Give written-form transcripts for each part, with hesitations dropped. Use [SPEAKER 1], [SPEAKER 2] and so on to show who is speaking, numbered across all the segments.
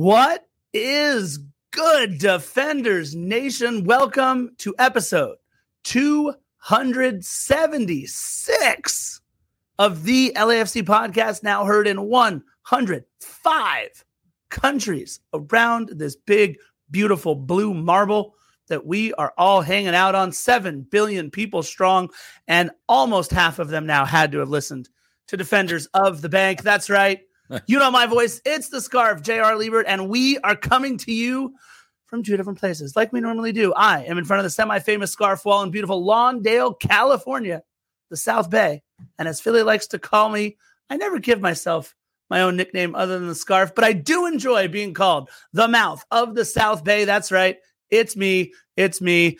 [SPEAKER 1] What is good, Defenders Nation? Welcome to episode 276 of the LAFC podcast, now heard in 105 countries around this big, beautiful blue marble that we are all hanging out on. 7 billion people strong, and almost half of them now had to have listened to Defenders of the Bank. That's right. You know my voice. It's the Scarf, J.R. Liebert, and we are coming to you from two different places like we normally do. I am in front of the semi-famous Scarf Wall in beautiful Lawndale, California, the South Bay. And as Philly likes to call me, I never give myself my own nickname other than the Scarf, but I do enjoy being called the mouth of the South Bay. That's right. It's me. It's the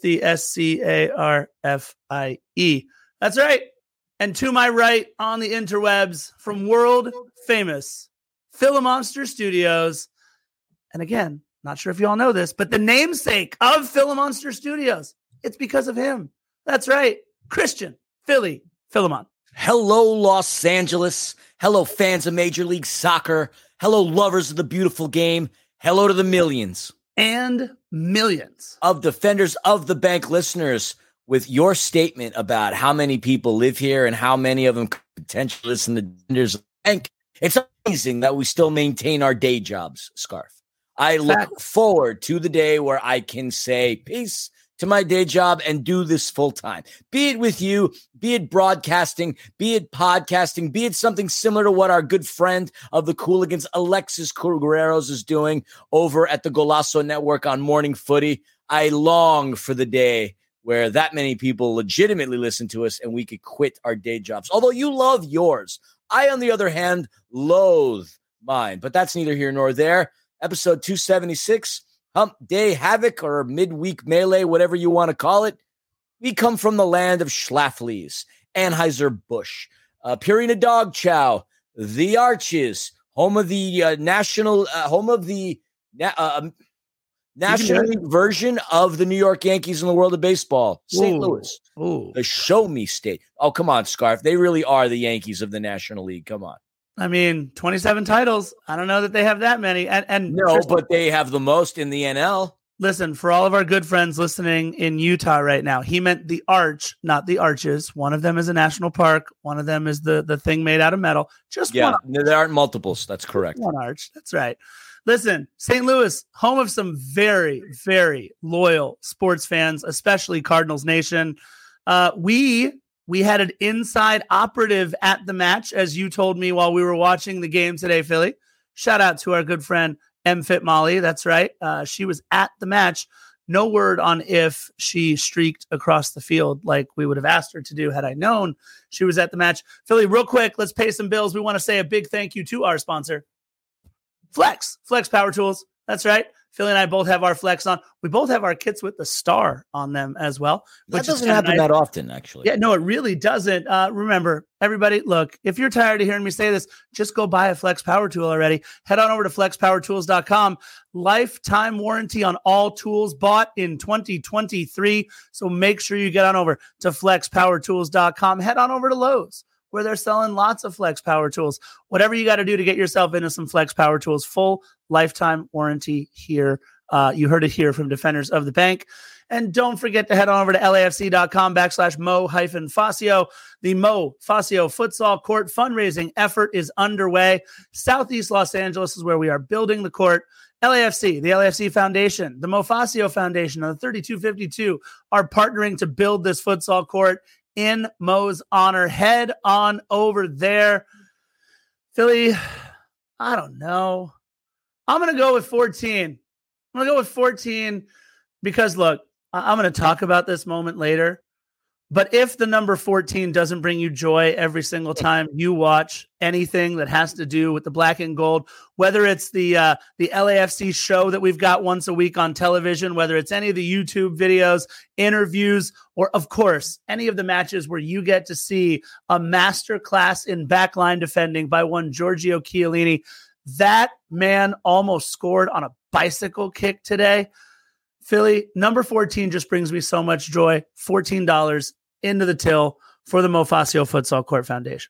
[SPEAKER 1] SCARFIE. That's right. And to my right on the interwebs from world famous Philomonster Studios. And again, not sure if you all know this, but the namesake of Philomonster Studios, it's because of him. That's right. Christian Philly Philemon.
[SPEAKER 2] Hello, Los Angeles. Hello, fans of Major League Soccer. Hello, lovers of the beautiful game. Hello to the millions
[SPEAKER 1] and millions
[SPEAKER 2] of Defenders of the Bank listeners. With your statement about how many people live here and how many of them could potentially listen to Defenders of the Bank, it's amazing that we still maintain our day jobs, Scarf. I look forward to the day where I can say peace to my day job and do this full time. Be it with you, be it broadcasting, be it podcasting, be it something similar to what our good friend of the Cooligans, Alexis Guerreros, is doing over at the Golazo Network on Morning Footy. I long for the day where that many people legitimately listen to us and we could quit our day jobs. Although you love yours. I, on the other hand, loathe mine. But that's neither here nor there. Episode 276, Hump Day Havoc or Midweek Melee, whatever you want to call it. We come from the land of Schlafly's, Anheuser-Busch, Purina Dog Chow, The Arches, home of the National League version of the New York Yankees in the world of baseball, St. Louis, the show me state. Oh, come on, Scarf. They really are the Yankees of the National League. Come on.
[SPEAKER 1] I mean, 27 titles. I don't know that they have that many. And
[SPEAKER 2] no, but they have the most in the NL.
[SPEAKER 1] Listen, for all of our good friends listening in Utah right now, he meant the Arch, not the Arches. One of them is a national park. One of them is the thing made out of metal. Just one.
[SPEAKER 2] There aren't multiples. That's correct.
[SPEAKER 1] One Arch. That's right. Listen, St. Louis, home of some very, very loyal sports fans, especially Cardinals Nation. We had an inside operative at the match, as you told me while we were watching the game today, Philly. Shout out to our good friend M. Fit Molly. That's right. She was at the match. No word on if she streaked across the field like we would have asked her to do had I known she was at the match. Philly, real quick, let's pay some bills. We want to say a big thank you to our sponsor, Flex Power Tools. That's right. Philly and I both have our Flex on. We both have our kits with the star on them as well.
[SPEAKER 2] That doesn't happen that often, actually.
[SPEAKER 1] Yeah, no, it really doesn't. Remember, everybody, look, if you're tired of hearing me say this, just go buy a Flex Power Tool already. Head on over to flexpowertools.com. Lifetime warranty on all tools bought in 2023. So make sure you get on over to flexpowertools.com. Head on over to Lowe's, where they're selling lots of Flex Power Tools. Whatever you got to do to get yourself into some Flex Power Tools, full lifetime warranty here. You heard it here from Defenders of the Bank. And don't forget to head on over to LAFC.com/Mo-Facio. The Mo Facio Futsal Court fundraising effort is underway. Southeast Los Angeles is where we are building the court. LAFC, the LAFC Foundation, the Mo Facio Foundation, and the 3252 are partnering to build this futsal court in Mo's honor. Head on over there. Philly, I don't know. I'm going to go with 14. I'm going to go with 14 because, look, I'm going to talk about this moment later. But if the number 14 doesn't bring you joy every single time you watch anything that has to do with the black and gold, whether it's the LAFC show that we've got once a week on television, whether it's any of the YouTube videos, interviews, or, of course, any of the matches where you get to see a masterclass in backline defending by one Giorgio Chiellini, that man almost scored on a bicycle kick today. Philly, number 14 just brings me so much joy. $14 into the till for the Mo Facio Futsal Court Foundation.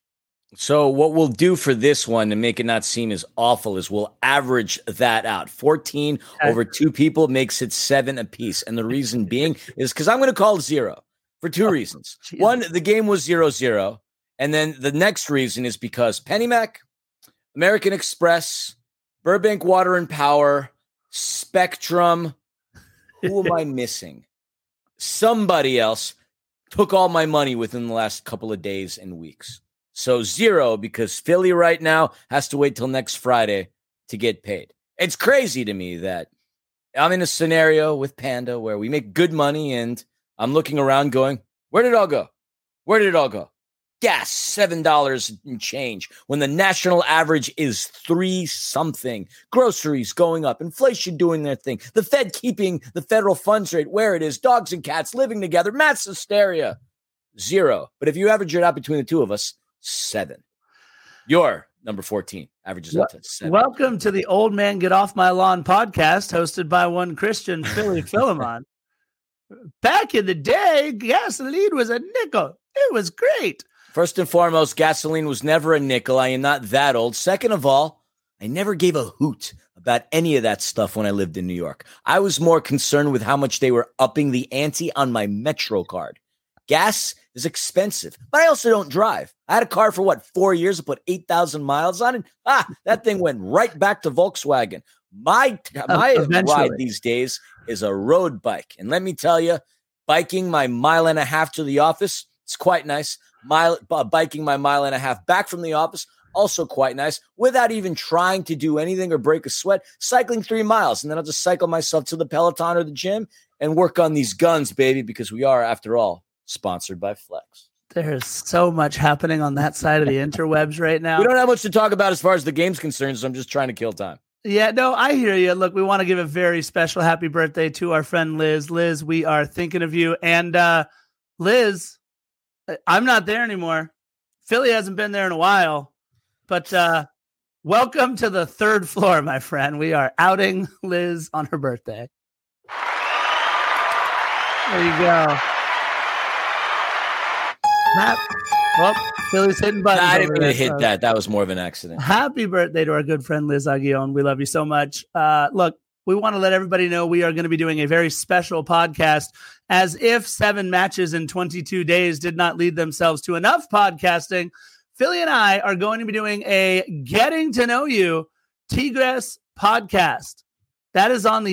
[SPEAKER 2] So what we'll do for this one to make it not seem as awful is we'll average that out. 14 over two people makes it 7 apiece. And the reason being is because I'm going to call 0 for two reasons.
[SPEAKER 1] Jesus.
[SPEAKER 2] One, the game was 0-0. And then the next reason is because PennyMac, American Express, Burbank Water and Power, Spectrum. Who am I missing? Somebody else took all my money within the last couple of days and weeks. So 0 because Philly right now has to wait till next Friday to get paid. It's crazy to me that I'm in a scenario with Panda where we make good money and I'm looking around going, where did it all go? Where did it all go? Gas, $7 and change when the national average is 3 something. Groceries going up, inflation doing their thing. The Fed keeping the federal funds rate where it is. Dogs and cats living together. Mass hysteria. 0. But if you average it out between the two of us, 7. Your number 14 averages out to 7.
[SPEAKER 1] Welcome to the Old Man Get Off My Lawn podcast, hosted by one Christian, Philly Philemon. Back in the day, gasoline was a nickel. It was great.
[SPEAKER 2] First and foremost, gasoline was never a nickel. I am not that old. Second of all, I never gave a hoot about any of that stuff when I lived in New York. I was more concerned with how much they were upping the ante on my Metro card. Gas is expensive, but I also don't drive. I had a car for 4 years. I put 8,000 miles on it. That thing went right back to Volkswagen. My ride these days is a road bike. And let me tell you, biking my 1.5 miles to the office, it's quite nice. Biking my 1.5 miles back from the office, also quite nice, without even trying to do anything or break a sweat. Cycling 3 miles, and then I'll just cycle myself to the Peloton or the gym and work on these guns, baby, because we are, after all, sponsored by Flex.
[SPEAKER 1] There's so much happening on that side of the interwebs right now.
[SPEAKER 2] We don't have much to talk about as far as the game's concerned, so I'm just trying to kill time.
[SPEAKER 1] Yeah, no, I hear you. Look, we want to give a very special happy birthday to our friend Liz. Liz, we are thinking of you. And Liz, I'm not there anymore. Philly hasn't been there in a while. But welcome to the 3rd floor, my friend. We are outing Liz on her birthday. There you go. Philly's hitting buttons.
[SPEAKER 2] I didn't mean to hit that. That was more of an accident.
[SPEAKER 1] Happy birthday to our good friend Liz Aguillon. We love you so much. Look, we want to let everybody know we are going to be doing a very special podcast, as if 7 matches in 22 days did not lead themselves to enough podcasting. Philly and I are going to be doing a Getting to Know You Tigres podcast. That is on the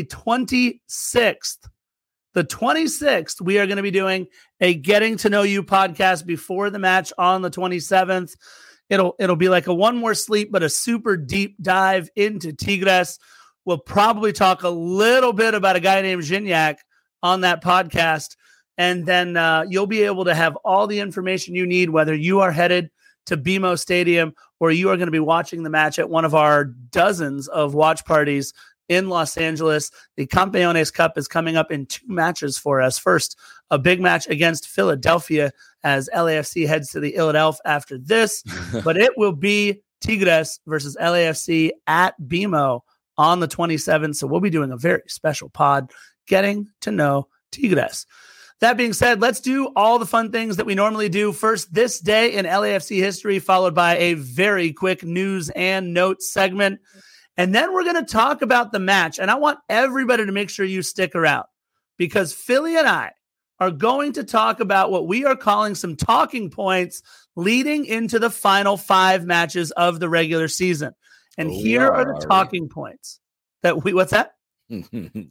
[SPEAKER 1] 26th. The 26th, we are going to be doing a Getting to Know You podcast before the match on the 27th. It'll be like a one more sleep, but a super deep dive into Tigres. We'll probably talk a little bit about a guy named Gignac on that podcast. And then you'll be able to have all the information you need, whether you are headed to BMO Stadium or you are going to be watching the match at one of our dozens of watch parties in Los Angeles. The Campeones Cup is coming up in 2 matches for us. First, a big match against Philadelphia as LAFC heads to the Philadelphia after this. But it will be Tigres versus LAFC at BMO on the 27th. So we'll be doing a very special pod, Getting to Know Tigres. That being said, let's do all the fun things that we normally do. First, this day in LAFC history, followed by a very quick news and notes segment. And then we're going to talk about the match. And I want everybody to make sure you stick around, because Philly and I are going to talk about what we are calling some talking points leading into the final 5 matches of the regular season. And here are the talking points that what's that?
[SPEAKER 2] Nothing.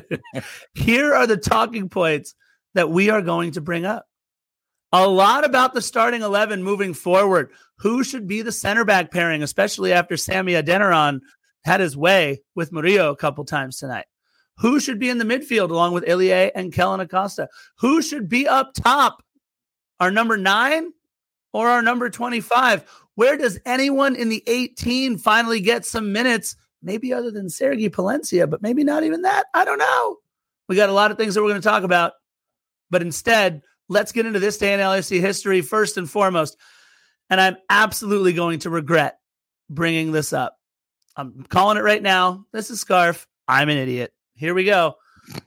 [SPEAKER 1] Here are the talking points that we are going to bring up. A lot about the starting 11 moving forward. Who should be the center back pairing, especially after Sammy Adeniran had his way with Murillo a couple times tonight? Who should be in the midfield along with Ilie and Kellen Acosta? Who should be up top? Our number 9 or our number 25? Where does anyone in the 18 finally get some minutes? Maybe other than Sergi Palencia, but maybe not even that. I don't know. We got a lot of things that we're going to talk about. But instead, let's get into this day in LAFC history first and foremost. And I'm absolutely going to regret bringing this up. I'm calling it right now. This is Scarf. I'm an idiot. Here we go.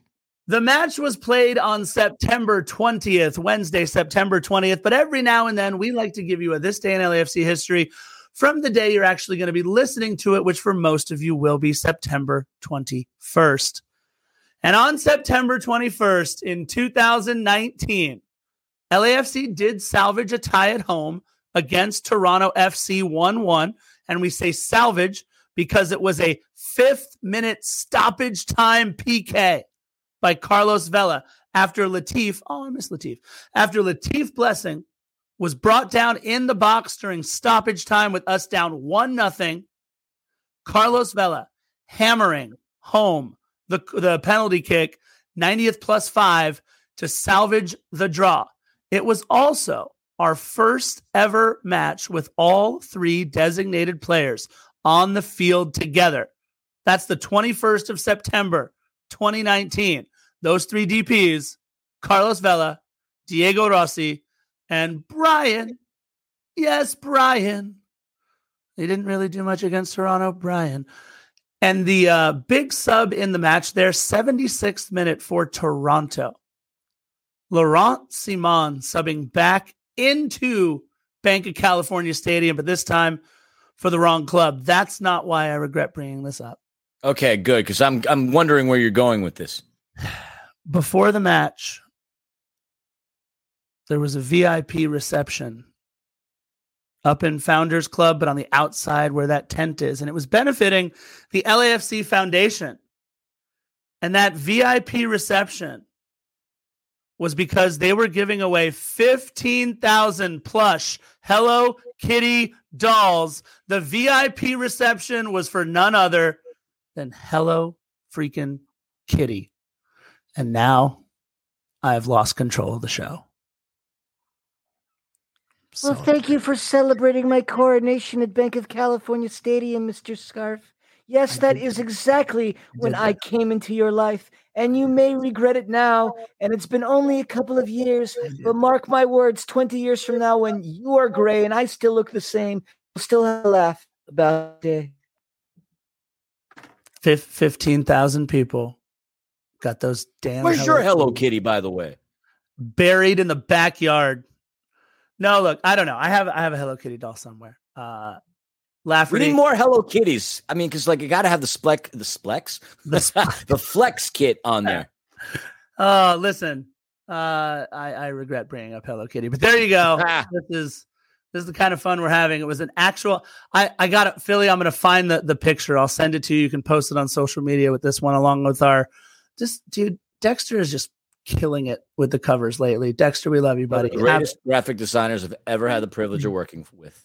[SPEAKER 1] The match was played on September 20th, Wednesday, September 20th. But every now and then, we like to give you a This Day in LAFC history from the day you're actually going to be listening to it, which for most of you will be September 21st. And on September 21st in 2019, LAFC did salvage a tie at home against Toronto FC 1-1. And we say salvage because it was a 5th-minute stoppage time PK by Carlos Vela after Latif. Oh, I miss Latif. After Latif Blessing was brought down in the box during stoppage time with us down 1-0. Carlos Vela hammering home the penalty kick, 90th plus 5 to salvage the draw. It was also our first ever match with all 3 designated players on the field together. That's the 21st of September, 2019. Those 3 DPs, Carlos Vela, Diego Rossi, and Brian. Yes, Brian. He didn't really do much against Toronto, Brian. And the big sub in the match there, 76th minute for Toronto. Laurent Simon subbing back into Bank of California Stadium, but this time for the wrong club. That's not why I regret bringing this up.
[SPEAKER 2] Okay, good, because I'm wondering where you're going with this.
[SPEAKER 1] Before the match, there was a VIP reception up in Founders Club, but on the outside where that tent is. And it was benefiting the LAFC Foundation. And that VIP reception was because they were giving away 15,000 plush Hello Kitty dolls. The VIP reception was for none other than Hello freaking Kitty. And now I have lost control of the show.
[SPEAKER 3] Well, thank you for celebrating my coronation at Bank of California Stadium, Mr. Scarf. Yes, that is exactly when I came into your life, and you may regret it now, and it's been only a couple of years, but mark my words, 20 years from now when you are gray and I still look the same, we'll still have a laugh about it.
[SPEAKER 1] 15,000 people got those damn.
[SPEAKER 2] Where's your Hello Kitty, by the way?
[SPEAKER 1] Buried in the backyard. No, look, I don't know. I have a Hello Kitty doll somewhere.
[SPEAKER 2] We need more Hello Kitties. I mean, because like you got to have the flex kit on there.
[SPEAKER 1] Oh, listen, I regret bringing up Hello Kitty, but there you go. This is the kind of fun we're having. It was an actual. I got it, Philly. I'm going to find the picture. I'll send it to you. You can post it on social media with this one, along with our. Dude, Dexter is just killing it with the covers lately. Dexter, we love you, buddy.
[SPEAKER 2] One of the greatest graphic designers I've ever had the privilege of working with.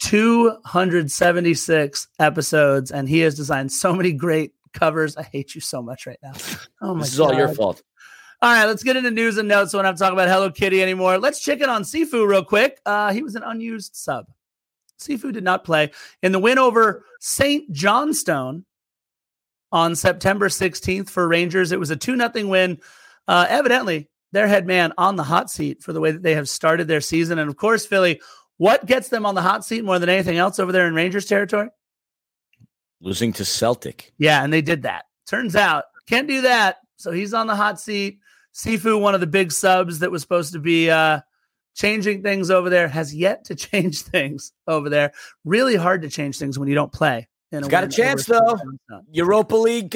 [SPEAKER 1] 276 episodes, and he has designed so many great covers. I hate you so much right now. Oh my God.
[SPEAKER 2] This is all your fault.
[SPEAKER 1] All right, let's get into news and notes. So we're not talking about Hello Kitty anymore. Let's check in on Sifu real quick. He was an unused sub. Sifu did not play in the win over St. Johnstone on September 16th for Rangers. It was a 2-0 win. Evidently, their head man on the hot seat for the way that they have started their season. And of course, Philly, what gets them on the hot seat more than anything else over there in Rangers territory?
[SPEAKER 2] Losing to Celtic.
[SPEAKER 1] Yeah, and they did that. Turns out, can't do that. So he's on the hot seat. Sifu, one of the big subs that was supposed to be changing things over there, has yet to change things over there. Really hard to change things when you don't play.
[SPEAKER 2] He's got a chance, though. Europa League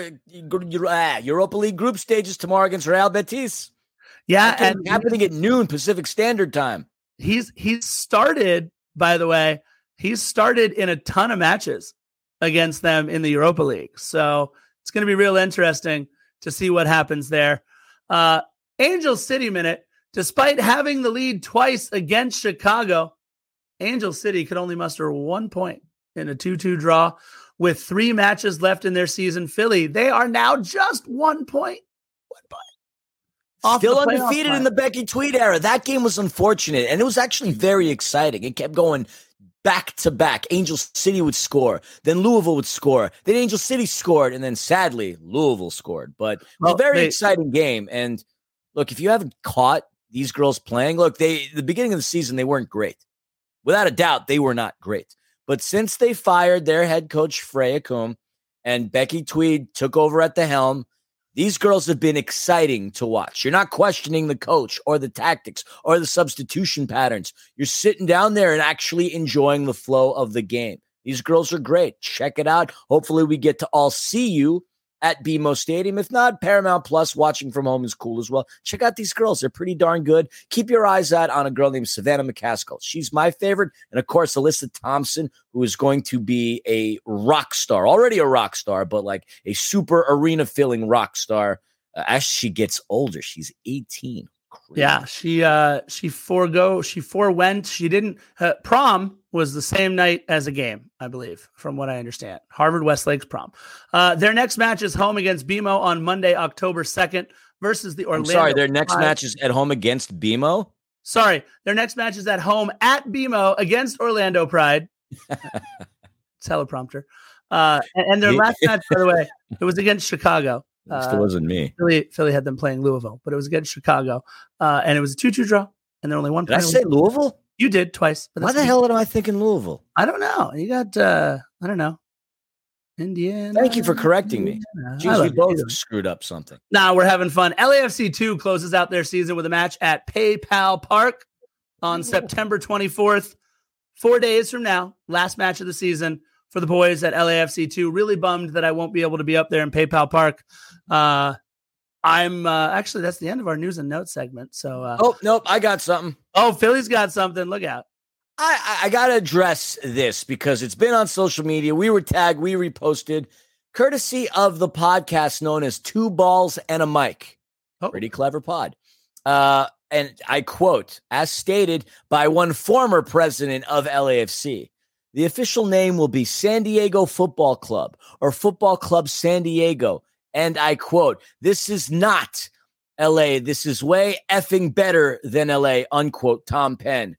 [SPEAKER 2] group stages tomorrow against Real Betis.
[SPEAKER 1] Yeah, and
[SPEAKER 2] happening at noon Pacific Standard Time.
[SPEAKER 1] He's started, by the way, he's started in a ton of matches against them in the Europa League. So it's going to be real interesting to see what happens there. Angel City minute, despite having the lead twice against Chicago, Angel City could only muster 1 point in a 2-2 draw with 3 matches left in their season. Philly, they are now just 1 point. 1 point.
[SPEAKER 2] Still undefeated in the Becky Tweed era. That game was unfortunate, and it was actually very exciting. It kept going back to back. Angel City would score, then Louisville would score, then Angel City scored, and then sadly Louisville scored. But it was a very exciting game. And look, if you haven't caught these girls playing, look, the beginning of the season, they weren't great. Without a doubt, they were not great. But since they fired their head coach, Freya Coombe, and Becky Tweed took over at the helm, These girls have been exciting to watch. You're not questioning the coach or the tactics or the substitution patterns. You're sitting down there and actually enjoying the flow of the game. These girls are great. Check it out. Hopefully we get to all see you at BMO Stadium. If not, Paramount Plus watching from home is cool as well. Check out these girls. They're pretty darn good. Keep your eyes out on a girl named Savannah McCaskill. She's my favorite. And, of course, Alyssa Thompson, who is going to be a rock star, already a rock star, but like a super arena-filling rock star as she gets older. She's 18. Crazy.
[SPEAKER 1] Yeah, she forewent. She didn't. Prom was the same night as a game, I believe, from what I understand. Harvard Westlake's prom. Their next match is home against BMO on Monday, October 2nd versus the Orlando.
[SPEAKER 2] I'm sorry, their next match is at home against BMO?
[SPEAKER 1] Sorry, their next match is at home at BMO against Orlando Pride. Teleprompter. And their last match, by the way, it was against Chicago.
[SPEAKER 2] It wasn't me.
[SPEAKER 1] Philly had them playing Louisville, but it was against Chicago. And it was a 2-2 draw, and they're only one.
[SPEAKER 2] Did I say Louisville?
[SPEAKER 1] You did twice. But
[SPEAKER 2] why the hell am I thinking Louisville?
[SPEAKER 1] I don't know. You got, I don't know. Indiana.
[SPEAKER 2] Thank you for correcting me. Jeez, we both screwed up something.
[SPEAKER 1] Nah, we're having fun. LAFC 2 closes out their season with a match at PayPal Park on September 24th. 4 days from now, last match of the season for the boys at LAFC 2. Really bummed that I won't be able to be up there in PayPal Park. I'm actually, that's the end of our news and notes segment. So,
[SPEAKER 2] oh, nope, I got something.
[SPEAKER 1] Oh, Philly's got something. Look out.
[SPEAKER 2] I got to address this because it's been on social media. We were tagged, we reposted, courtesy of the podcast known as Two Balls and a Mic. Oh. Pretty clever pod. And I quote, as stated by one former president of LAFC, the official name will be San Diego Football Club or Football Club San Diego. And I quote, this is not LA. This is way effing better than LA, unquote, Tom Penn.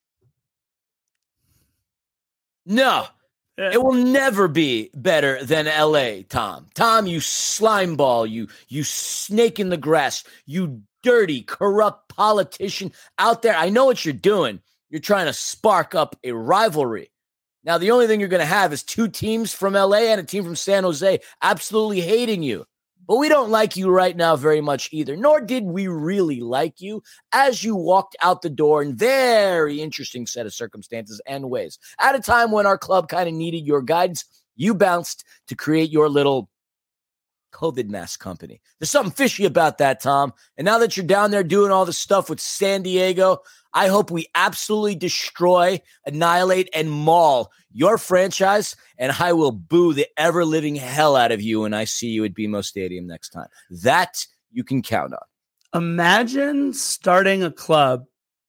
[SPEAKER 2] No, it will never be better than LA, Tom. Tom, you slime ball, you snake in the grass, you dirty, corrupt politician out there. I know what you're doing. You're trying to spark up a rivalry. Now, the only thing you're going to have is two teams from LA and a team from San Jose absolutely hating you. But we don't like you right now very much either, nor did we really like you as you walked out the door in very interesting set of circumstances and ways. At a time when our club kind of needed your guidance, you bounced to create your little COVID mask company. There's something fishy about that, Tom. And now that you're down there doing all the stuff with San Diego, I hope we absolutely destroy, annihilate, and maul your franchise, and I will boo the ever-living hell out of you when I see you at BMO Stadium next time. That you can count on. Imagine starting a club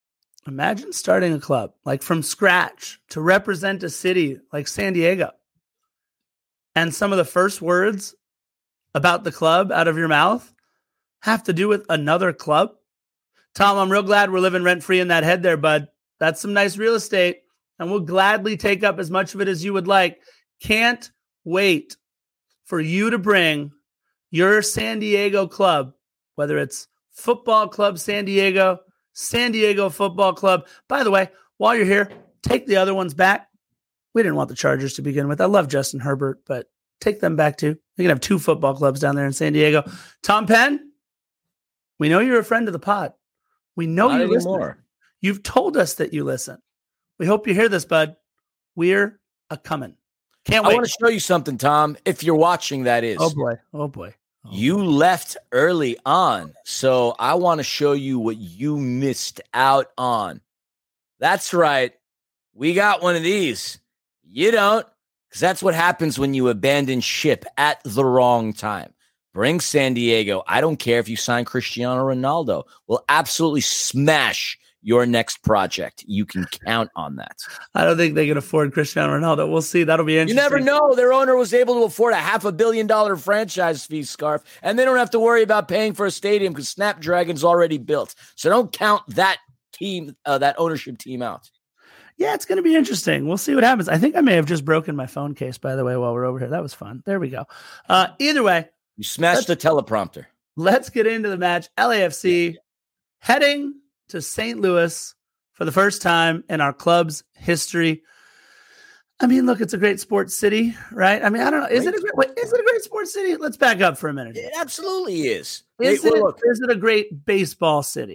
[SPEAKER 2] like from scratch to represent a city like San Diego. And some of the first words about the club out of your mouth have to do with another club. Tom, I'm real glad we're living rent-free in that head there, bud. That's some nice real estate, and we'll gladly take up as much of it as you would like. Can't wait for you to bring your San Diego club, whether it's Football Club San Diego Football Club. By the way, while you're here, take the other ones back. We didn't want the Chargers to begin with. I love Justin Herbert, but take them back too. We can have two football clubs down there in San Diego. Tom Penn, we know you're a friend of the pod. We know you listen. You've told us that you listen. We hope you hear this, bud. We're a-coming. Can't wait. I want to show you something, Tom, if you're watching, that is. Oh, boy. You left early on, so I want to show you what you missed out on. That's right. We got one of these. You don't, because that's what happens when you abandon ship at the wrong time. Bring San Diego. I don't care if you sign Cristiano Ronaldo. We'll absolutely smash your next project. You can count on that. I don't think they can afford Cristiano Ronaldo. We'll see. That'll be interesting. You never know. Their owner was able to afford a $500 million franchise fee, Scarf, and they don't have to worry about paying for a stadium because Snapdragon's already built. So don't count that team, that ownership team out. Yeah, it's going to be interesting. We'll see what happens. I think I may have just broken my phone case, by the way, while we're over here. That was fun. There we go. Either way. You smashed the teleprompter. Let's get into the match. LAFC heading to St. Louis for the first time in our club's history.
[SPEAKER 1] I mean, look, it's a great sports city, right? I mean, I don't know. Is it a great sports city? Let's back up for a minute.
[SPEAKER 2] It absolutely is.
[SPEAKER 1] Is it a great baseball city?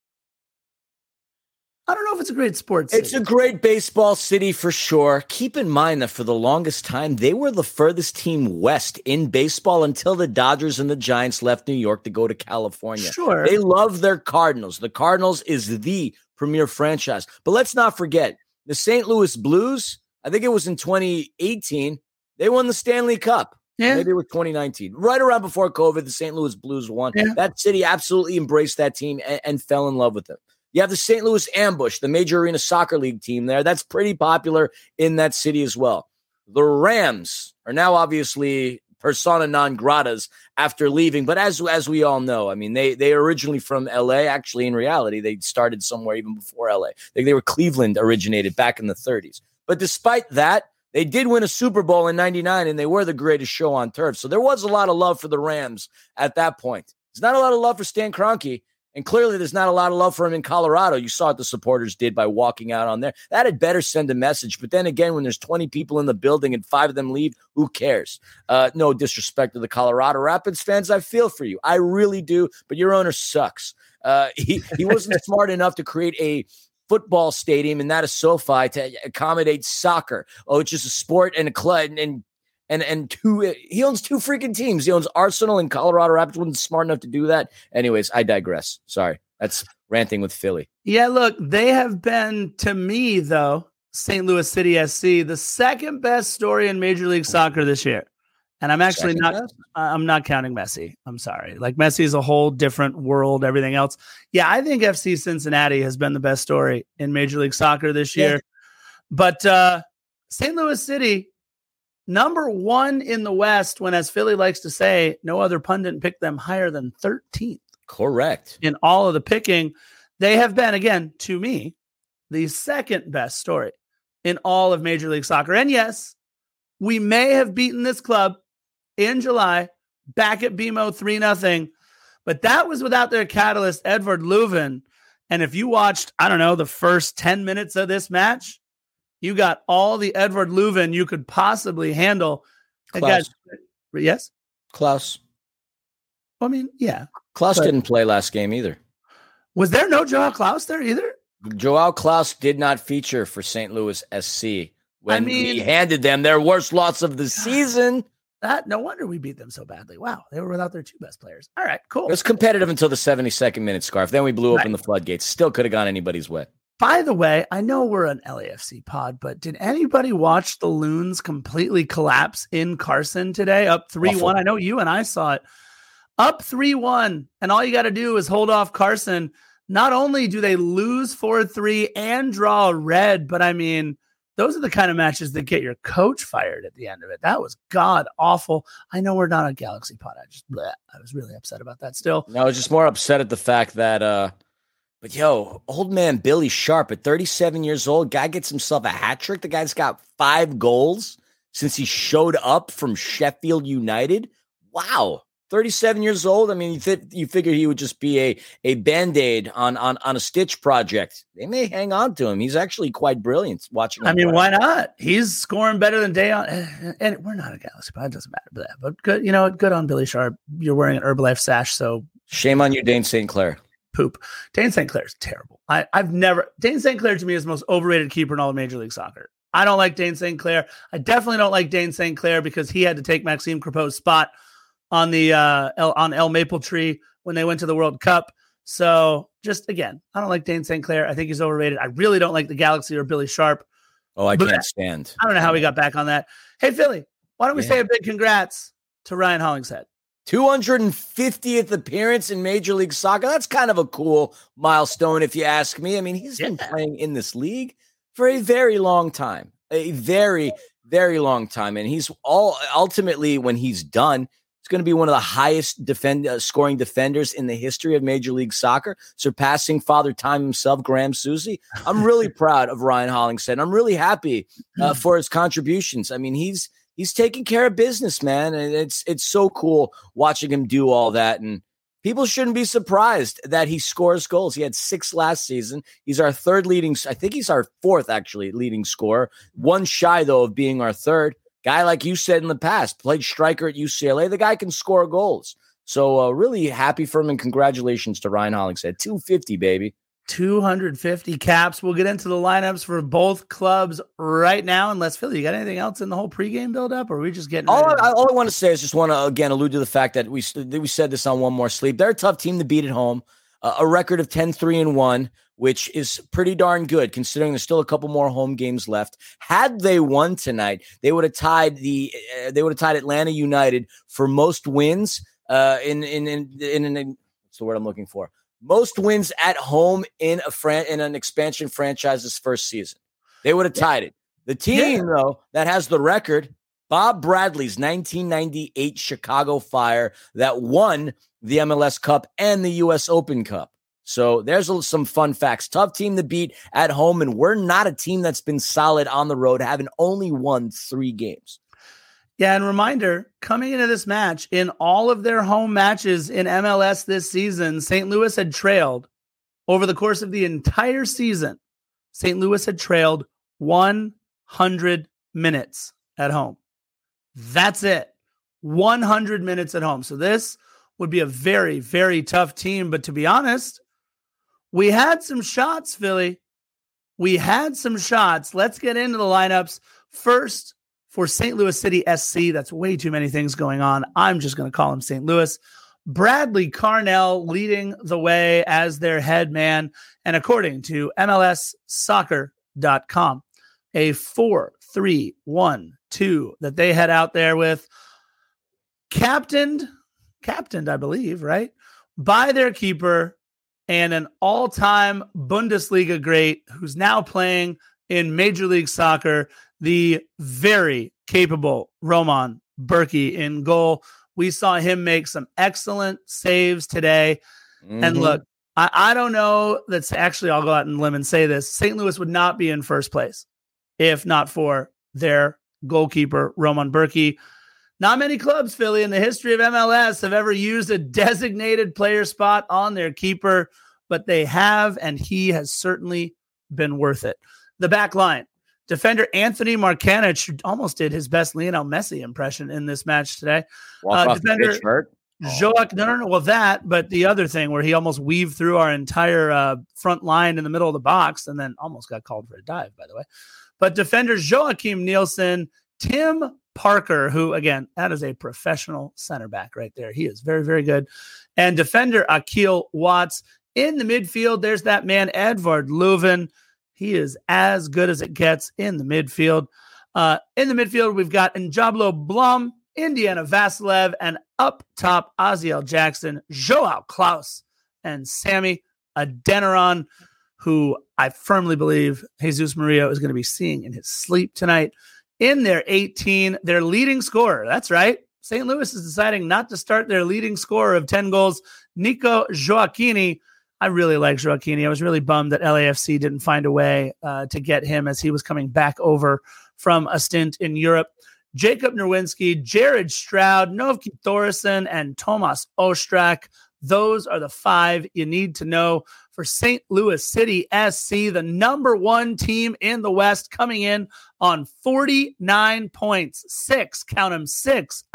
[SPEAKER 1] I don't know if it's a great sports city.
[SPEAKER 2] It's a great baseball city for sure. Keep in mind that for the longest time, they were the furthest team west in baseball until the Dodgers and the Giants left New York to go to California.
[SPEAKER 1] Sure.
[SPEAKER 2] They love their Cardinals. The Cardinals is the premier franchise. But let's not forget, the St. Louis Blues, I think it was in 2018, they won the Stanley Cup.
[SPEAKER 1] Yeah.
[SPEAKER 2] Maybe it was 2019. Right around before COVID, the St. Louis Blues won. Yeah. That city absolutely embraced that team and fell in love with them. You have the St. Louis Ambush, the Major Arena Soccer League team there. That's pretty popular in that city as well. The Rams are now obviously persona non gratas after leaving. But as we all know, I mean, they are originally from L.A. Actually, in reality, they started somewhere even before L.A. They were Cleveland originated back in the 30s. But despite that, they did win a Super Bowl in 99, and they were the greatest show on turf. So there was a lot of love for the Rams at that point. There's not a lot of love for Stan Kroenke. And clearly there's not a lot of love for him in Colorado. You saw what the supporters did by walking out on there. That had better send a message. But then again, when there's 20 people in the building and 5 of them leave, who cares? No disrespect to the Colorado Rapids fans. I feel for you. I really do. But your owner sucks. He wasn't smart enough to create a football stadium, and that is SoFi, to accommodate soccer. Oh, it's just a sport and a club. And he owns 2 freaking teams. He owns Arsenal and Colorado Rapids. Wasn't smart enough to do that. Anyways, I digress. Sorry. That's ranting with Philly.
[SPEAKER 1] Yeah, look, they have been, to me, though, St. Louis City SC, the second best story in Major League Soccer this year. And I'm actually I'm not counting Messi. I'm sorry. Like, Messi is a whole different world, everything else. Yeah, I think FC Cincinnati has been the best story in Major League Soccer this year. But St. Louis City, number 1 in the West, when, as Philly likes to say, no other pundit picked them higher than 13th.
[SPEAKER 2] Correct.
[SPEAKER 1] In all of the picking, they have been, again, to me, the second best story in all of Major League Soccer. And yes, we may have beaten this club in July back at BMO 3-0, but that was without their catalyst, Edward Leuven. And if you watched, I don't know, the first 10 minutes of this match, you got all the Edward Leuven you could possibly handle.
[SPEAKER 2] Klaus.
[SPEAKER 1] Yes?
[SPEAKER 2] Klaus.
[SPEAKER 1] I mean, yeah.
[SPEAKER 2] Klaus didn't play last game either.
[SPEAKER 1] Was there no Joao Klaus there either?
[SPEAKER 2] Joao Klaus did not feature for St. Louis SC when he handed them their worst loss of the season.
[SPEAKER 1] No wonder we beat them so badly. Wow. They were without their 2 best players. All right, cool.
[SPEAKER 2] It was competitive until the 72nd minute, Scarf. Then we blew open the floodgates. Still could have gone anybody's way.
[SPEAKER 1] By the way, I know we're an LAFC pod, but did anybody watch the Loons completely collapse in Carson today? Up 3-1. Awful. I know you and I saw it. Up 3-1. And all you got to do is hold off Carson. Not only do they lose 4-3 and draw a red, but I mean, those are the kind of matches that get your coach fired at the end of it. That was god awful. I know we're not a Galaxy pod. I was really upset about that still.
[SPEAKER 2] No, I was just more upset at the fact that, but old man Billy Sharp at 37 years old, guy gets himself a hat trick. The guy's got 5 goals since he showed up from Sheffield United. Wow. 37 years old. I mean, you figure he would just be a Band-Aid on a stitch project. They may hang on to him. He's actually quite brilliant watching him.
[SPEAKER 1] I mean, why not? He's scoring better than Dayon. And we're not a Galaxy pod. It doesn't matter. But good, good on Billy Sharp. You're wearing an Herbalife sash, so
[SPEAKER 2] shame on you, Dane St. Clair.
[SPEAKER 1] Poop. Dane St. Clair is terrible. Dane St. Clair to me is the most overrated keeper in all of Major League Soccer. I don't like Dane St. Clair. I definitely don't like Dane St. Clair because he had to take Maxime Crepeau's spot on the on El Maple Tree when they went to the World Cup. So just again, I don't like Dane St. Clair. I think he's overrated. I really don't like the Galaxy or Billy Sharp.
[SPEAKER 2] Oh, I can't stand.
[SPEAKER 1] I don't know how we got back on that. Hey, Philly, why don't we say a big congrats to Ryan Hollingshead?
[SPEAKER 2] 250th appearance in Major League Soccer. That's kind of a cool milestone, if you ask me. I mean, he's been playing in this league for a very long time, a very, very long time. And he's ultimately, when he's done, it's going to be one of the highest scoring defenders in the history of Major League Soccer, surpassing Father Time himself, Graham Susie. I'm really proud of Ryan Hollingshead. I'm really happy for his contributions. I mean, he's taking care of business, man. And it's so cool watching him do all that. And people shouldn't be surprised that he scores goals. He had 6 last season. He's our third leading. I think he's our fourth, actually, leading scorer. One shy, though, of being our third. Guy, like you said in the past, played striker at UCLA. The guy can score goals. So really happy for him, and congratulations to Ryan Hollingshead. 250, baby.
[SPEAKER 1] 250 caps. We'll get into the lineups for both clubs right now. Unless, Philly, you got anything else in the whole pregame buildup, or are we just getting
[SPEAKER 2] all I want to say is just want to, again, allude to the fact that we said this on One More Sleep. They're a tough team to beat at home. A record of 10-3-1, which is pretty darn good, considering there's still a couple more home games left. Had they won tonight, they would have tied Atlanta United for most wins what's the word I'm looking for? Most wins at home in an expansion franchise's first season. They would have tied it. The team, though, that has the record, Bob Bradley's 1998 Chicago Fire, that won the MLS Cup and the U.S. Open Cup. So there's some fun facts. Tough team to beat at home, and we're not a team that's been solid on the road, having only won 3 games.
[SPEAKER 1] Yeah, and reminder, coming into this match, in all of their home matches in MLS this season, St. Louis had trailed over the course of the entire season. St. Louis had trailed 100 minutes at home. That's it. 100 minutes at home. So this would be a very, very tough team. But to be honest, we had some shots, Philly. We had some shots. Let's get into the lineups. First, for St. Louis City SC, that's way too many things going on. I'm just going to call him St. Louis. Bradley Carnell leading the way as their head man. And according to MLSsoccer.com, a 4-3-1-2 that they head out there with. Captained, I believe, right? By their keeper and an all-time Bundesliga great who's now playing in Major League Soccer, the very capable Roman Bürki in goal. We saw him make some excellent saves today. Mm-hmm. And look, I don't know. That's actually, I'll go out on a limb and say this. St. Louis would not be in first place if not for their goalkeeper, Roman Bürki. Not many clubs, Philly, in the history of MLS have ever used a designated player spot on their keeper, but they have, and he has certainly been worth it. The back line. Defender Anthony Markanich almost did his best Lionel Messi impression in this match today. Defender Joak, no. Well, that, but the other thing where he almost weaved through our entire front line in the middle of the box and then almost got called for a dive, by the way. But defender Joachim Nielsen, Tim Parker, who, again, that is a professional center back right there. He is very, very good. And defender Akil Watts. In the midfield, there's that man, Edvard Leuven. He is as good as it gets in the midfield. In the midfield, we've got Njablo Blum, Indiana Vasilev, and up top, Aziel Jackson, Joao Klaus, and Sammy Adeniran, who I firmly believe Jesus Murillo is going to be seeing in his sleep tonight. In their 18, their leading scorer. That's right. St. Louis is deciding not to start their leading scorer of 10 goals, Nico Gioacchini. I really like Gioacchini. I was really bummed that LAFC didn't find a way to get him as he was coming back over from a stint in Europe. Jacob Nerwinski, Jared Stroud, Novki Thoresen, and Tomas Ostrak. Those are the 5 you need to know for St. Louis City SC, the number 1 team in the West, coming in on 49 points. 6, count them, 6,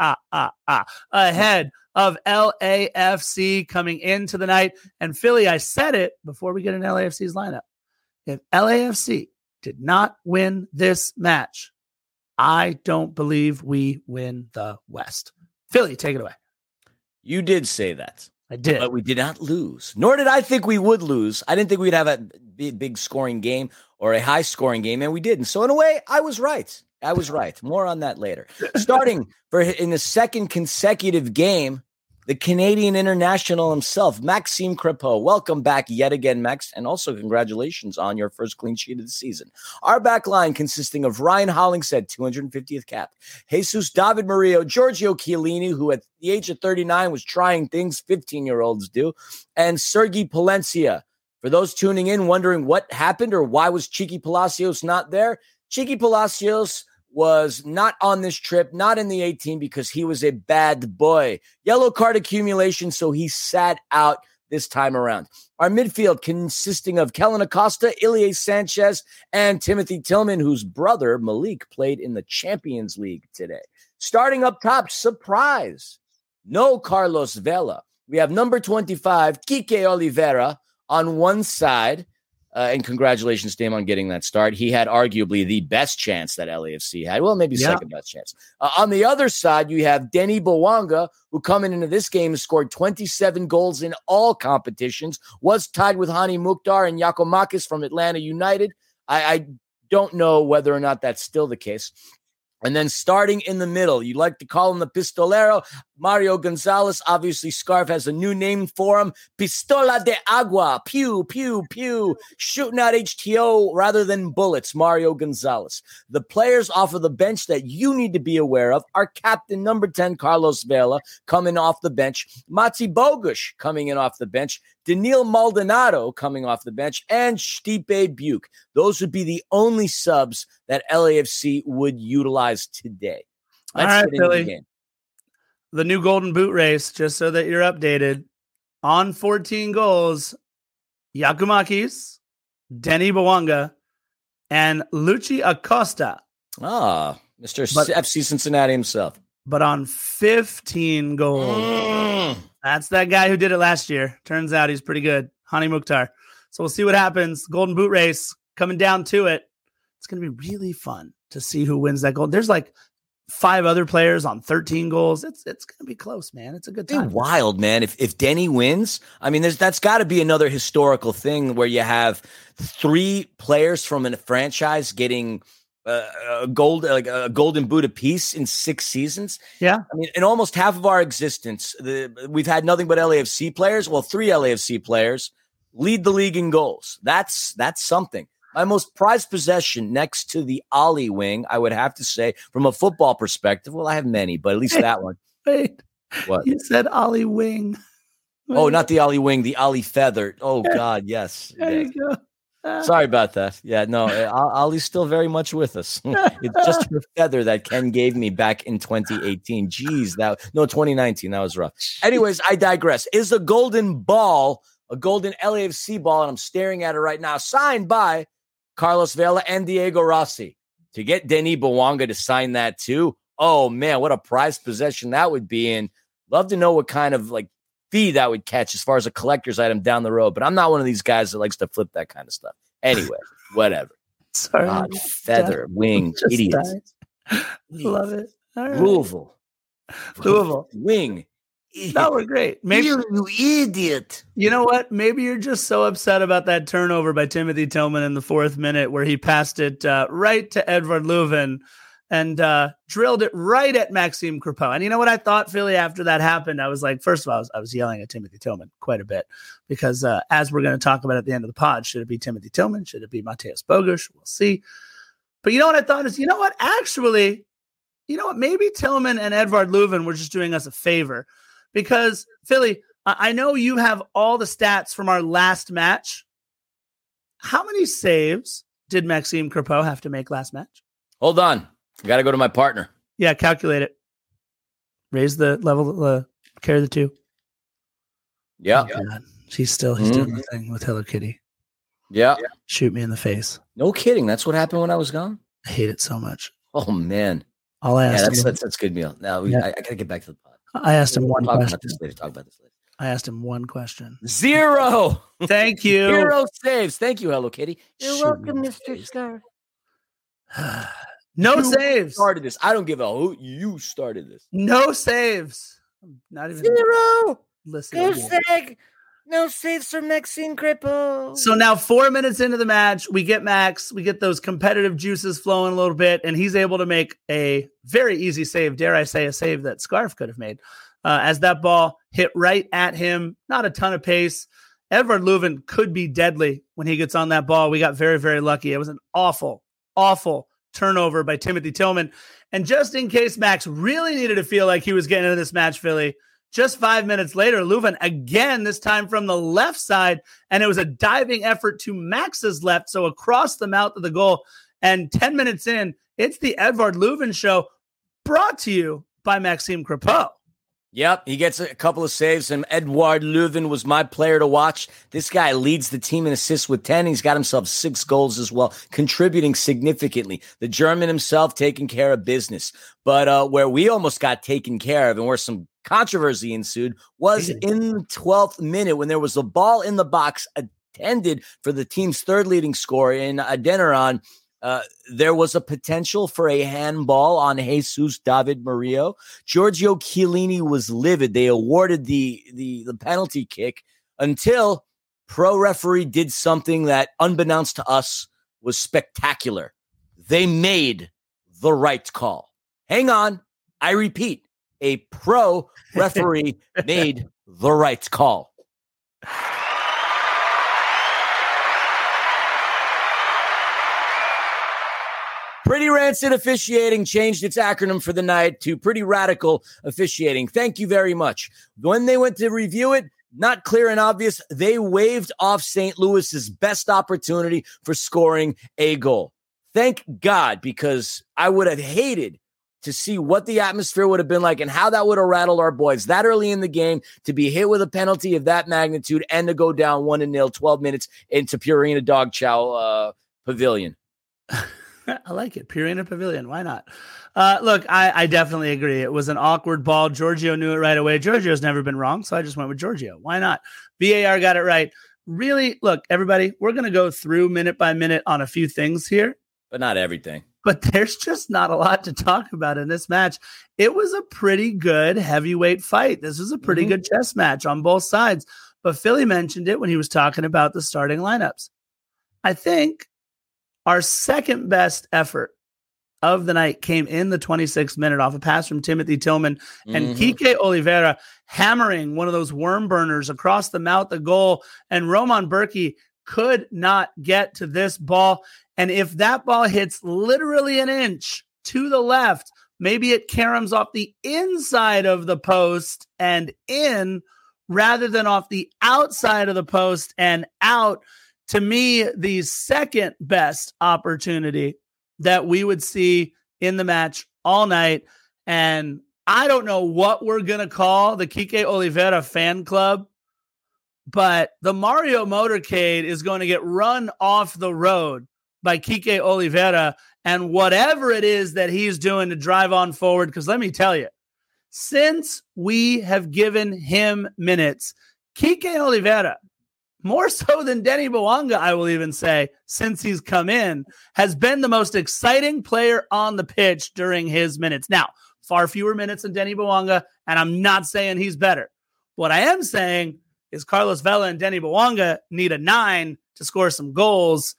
[SPEAKER 1] ahead of LAFC coming into the night. And Philly, I said it before we get in LAFC's lineup. If LAFC did not win this match, I don't believe we win the West. Philly, take it away.
[SPEAKER 2] You did say that.
[SPEAKER 1] I did.
[SPEAKER 2] But we did not lose. Nor did I think we would lose. I didn't think we'd have a big scoring game or a high scoring game, and we didn't. So in a way, I was right. More on that later. Starting in the second consecutive game, the Canadian international himself, Maxime Crepeau. Welcome back yet again, Max, and also congratulations on your first clean sheet of the season. Our back line consisting of Ryan Hollingshead, 250th cap, Jesus David Murillo, Giorgio Chiellini, who at the age of 39 was trying things 15-year-olds do, and Sergi Palencia. For those tuning in wondering what happened or why was Cheeky Palacios not there, Cheeky Palacios was not on this trip, not in the 18 because he was a bad boy. Yellow card accumulation, so he sat out this time around. Our midfield consisting of Kellen Acosta, Ilie Sanchez, and Timothy Tillman, whose brother Malik played in the Champions League today. Starting up top, surprise, no Carlos Vela. We have number 25, Kike Oliveira, on one side. And congratulations to him on getting that start. He had arguably the best chance that LAFC had. Well, maybe second best chance. On the other side, you have Denny Bwanga, who coming into this game scored 27 goals in all competitions, was tied with Hani Mukhtar and Giacomakis from Atlanta United. I don't know whether or not that's still the case. And then starting in the middle, you like to call him the Pistolero, Mario Gonzalez. Obviously, Scarf has a new name for him, Pistola de Agua, pew, pew, pew, shooting out HTO rather than bullets, Mario Gonzalez. The players off of the bench that you need to be aware of are captain number 10, Carlos Vela, coming off the bench, Matsi Bogusz coming in off the bench, Daniil Maldonado coming off the bench, and Stipe Buke. Those would be the only subs that LAFC would utilize today. Let's
[SPEAKER 1] All right,
[SPEAKER 2] get into
[SPEAKER 1] Billy.
[SPEAKER 2] the game.
[SPEAKER 1] The new Golden Boot race, just so that you're updated. On 14 goals, Giacomakis, Denny Bwanga, and Luchi Acosta.
[SPEAKER 2] Ah, Mr. FC Cincinnati himself.
[SPEAKER 1] But on 15 goals, that's that guy who did it last year. Turns out he's pretty good. Hani Mukhtar. So we'll see what happens. Golden Boot race coming down to it. It's going to be really fun to see who wins that goal. There's like 5 other players on 13 goals. It's going to be close, man. It's a good time.
[SPEAKER 2] It's wild, man. If Denny wins, I mean, that's got to be another historical thing where you have 3 players from a franchise getting a golden boot apiece in 6 seasons.
[SPEAKER 1] Yeah.
[SPEAKER 2] I mean, in almost half of our existence, we've had nothing but LAFC players. Well, 3 LAFC players lead the league in goals. That's something. My most prized possession next to the Ollie wing, I would have to say, from a football perspective, well, I have many, but at least that one.
[SPEAKER 1] Wait.
[SPEAKER 2] What?
[SPEAKER 1] You said Ollie Wing.
[SPEAKER 2] Oh, not the Ollie wing, the Ollie feather. Oh, God, yes.
[SPEAKER 1] There
[SPEAKER 2] yes.
[SPEAKER 1] you go.
[SPEAKER 2] Sorry about that. Yeah, no, Ollie's still very much with us. It's just her feather that Ken gave me back in 2018. Jeez, 2019. That was rough. Anyways, I digress. Is a golden ball, a golden LAFC ball, and I'm staring at it right now, signed by Carlos Vela and Diego Rossi. To get Denny Bwanga to sign that too, oh, man, what a prized possession that would be. And love to know what kind of fee that would catch as far as a collector's item down the road. But I'm not one of these guys that likes to flip that kind of stuff. Anyway, whatever.
[SPEAKER 1] Sorry.
[SPEAKER 2] God, feather, wing, idiots.
[SPEAKER 1] Love it. All right.
[SPEAKER 2] Louisville.
[SPEAKER 1] No,
[SPEAKER 2] Wing.
[SPEAKER 1] we're great. Maybe
[SPEAKER 2] you idiot.
[SPEAKER 1] You know what? Maybe you're just so upset about that turnover by Timothy Tillman in the 4th minute where he passed it right to Edvard Leuven and drilled it right at Maxime Crepeau. And you know what I thought, Philly, after that happened? I was like, first of all, I was yelling at Timothy Tillman quite a bit because as we're going to talk about at the end of the pod, should it be Timothy Tillman? Should it be Mateusz Bogusz? We'll see. But you know what I thought is, you know what? Actually, you know what? Maybe Tillman and Edvard Leuven were just doing us a favor because, Philly, I know you have all the stats from our last match. How many saves did Maxime Crepeau have to make last match?
[SPEAKER 2] Hold on. I got to go to my partner.
[SPEAKER 1] Yeah, calculate it. Raise the level, carry the 2.
[SPEAKER 2] Yeah.
[SPEAKER 1] Oh, God. He's doing the thing with Hello Kitty.
[SPEAKER 2] Yeah.
[SPEAKER 1] Shoot me in the face.
[SPEAKER 2] No kidding. That's what happened when I was gone?
[SPEAKER 1] I hate it so much.
[SPEAKER 2] Oh, man.
[SPEAKER 1] All I asked him,
[SPEAKER 2] that's good meal. Now I got to get back to the pod.
[SPEAKER 1] I asked him one question.
[SPEAKER 2] Talk about this later.
[SPEAKER 1] I asked him one question.
[SPEAKER 2] 0.
[SPEAKER 1] Thank you.
[SPEAKER 2] 0 saves. Thank you, Hello Kitty.
[SPEAKER 3] You're welcome, Mr. Scarf.
[SPEAKER 1] No
[SPEAKER 2] You
[SPEAKER 1] saves.
[SPEAKER 2] started this. I don't give a hoot. You started this.
[SPEAKER 1] No saves. I'm not even
[SPEAKER 3] 0.
[SPEAKER 1] listening.
[SPEAKER 3] Go Seg. No saves for Maxime Crepeau.
[SPEAKER 1] So now 4 minutes into the match, we get Max. We get those competitive juices flowing a little bit, and he's able to make a very easy save. Dare I say a save that Scarf could have made. As that ball hit right at him, not a ton of pace. Edvard Leuven could be deadly when he gets on that ball. We got very, very lucky. It was an awful, awful turnover by Timothy Tillman. And just in case Max really needed to feel like he was getting into this match, Philly, just 5 minutes later, Leuven again, this time from the left side, and it was a diving effort to Max's left, so across the mouth of the goal. And 10 minutes in, it's the Edvard Leuven show, brought to you by Maxime Crepeau.
[SPEAKER 2] Yep, he gets a couple of saves, and Edvard Leuven was my player to watch. This guy leads the team in assists with 10. He's got himself 6 goals as well, contributing significantly. The German himself taking care of business. But where we almost got taken care of and where some controversy ensued was in the 12th minute when there was a ball in the box intended for the team's third leading scorer in Adeniran. There was a potential for a handball on Jesus David Murillo. Giorgio Chiellini was livid. They awarded the penalty kick until pro referee did something that, unbeknownst to us, was spectacular. They made the right call. Hang on. I repeat, a pro referee made the right call. Pretty Rancid Officiating changed its acronym for the night to Pretty Radical Officiating. Thank you very much. When they went to review it, not clear and obvious, they waved off St. Louis's best opportunity for scoring a goal. Thank God, because I would have hated to see what the atmosphere would have been like and how that would have rattled our boys that early in the game, to be hit with a penalty of that magnitude and to go down 1-0, 12 minutes into Purina Dog Chow Pavilion.
[SPEAKER 1] I like it. Purina Pavilion. Why not? Look, I definitely agree. It was an awkward ball. Giorgio knew it right away. Giorgio's never been wrong, so I just went with Giorgio. Why not? VAR got it right. Really, look, everybody, we're going to go through minute by minute on a few things here.
[SPEAKER 2] But not everything.
[SPEAKER 1] But there's just not a lot to talk about in this match. It was a pretty good heavyweight fight. This was a pretty good chess match on both sides. But Philly mentioned it when he was talking about the starting lineups. I think our second best effort of the night came in the 26th minute off a pass from Timothy Tillman and Kike Oliveira hammering one of those worm burners across the mouth of goal. And Roman Bürki could not get to this ball. And if that ball hits literally an inch to the left, maybe it caroms off the inside of the post and in rather than off the outside of the post and out. To me, the second best opportunity that we would see in the match all night. And I don't know what we're going to call the Kike Oliveira fan club, but the Mario motorcade is going to get run off the road by Kike Oliveira and whatever it is that he's doing to drive on forward. Because let me tell you, since we have given him minutes, Kike Oliveira, more so than Denny Bouanga, I will even say, since he's come in, has been the most exciting player on the pitch during his minutes. Now, far fewer minutes than Denny Bouanga, and I'm not saying he's better. What I am saying is Carlos Vela and Denny Bouanga need a 9 to score some goals.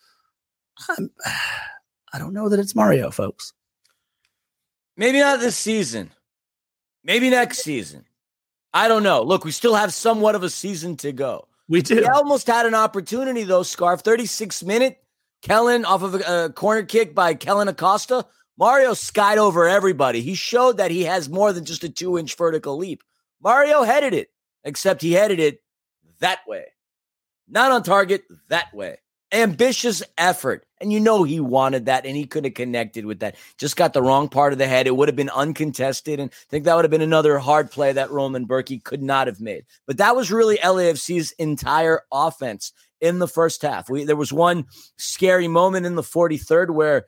[SPEAKER 1] I don't know that it's Mario, folks.
[SPEAKER 2] Maybe not this season. Maybe next season. I don't know. Look, we still have somewhat of a season to go.
[SPEAKER 1] We do.
[SPEAKER 2] He almost had an opportunity, though, Scarf. 36th minute. Kellen off of a corner kick by Kellen Acosta. Mario skied over everybody. He showed that he has more than just a 2-inch vertical leap. Mario headed it, except he headed it that way. Not on target, that way. Ambitious effort. And you know he wanted that, and he could have connected with that. Just got the wrong part of the head. It would have been uncontested, and I think that would have been another hard play that Roman Bürki could not have made. But that was really LAFC's entire offense in the first half. There was one scary moment in the 43rd where